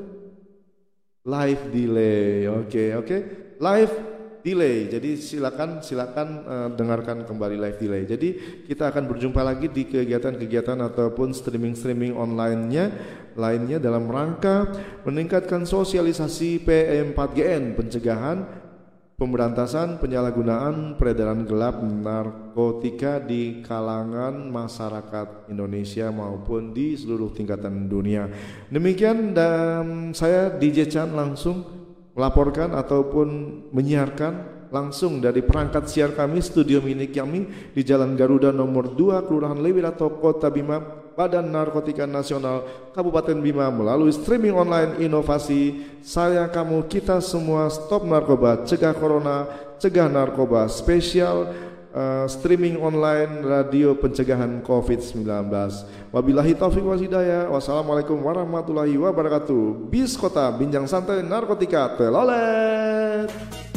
Live delay. Oke, okay, oke. Okay. Live delay. Jadi silakan silakan uh, dengarkan kembali live delay. Jadi kita akan berjumpa lagi di kegiatan-kegiatan ataupun streaming-streaming online-nya lainnya dalam rangka meningkatkan sosialisasi P M empat G N, pencegahan, pemberantasan penyalahgunaan peredaran gelap narkotika di kalangan masyarakat Indonesia maupun di seluruh tingkatan dunia. Demikian, dan saya D J Chan langsung melaporkan ataupun menyiarkan langsung dari perangkat siar kami, studio milik kami di Jalan Garuda nomor dua, Kelurahan Lewirato, Kota Bima, Badan Narkotika Nasional Kabupaten Bima, melalui streaming online inovasi Saya Kamu Kita Semua Stop Narkoba, Cegah Corona, Cegah Narkoba spesial uh, streaming online radio pencegahan covid sembilan belas. Wabillahi taufiq wal hidayah. Wassalamualaikum warahmatullahi wabarakatuh. Bis Kota Binjang Santai Narkotika Telolet.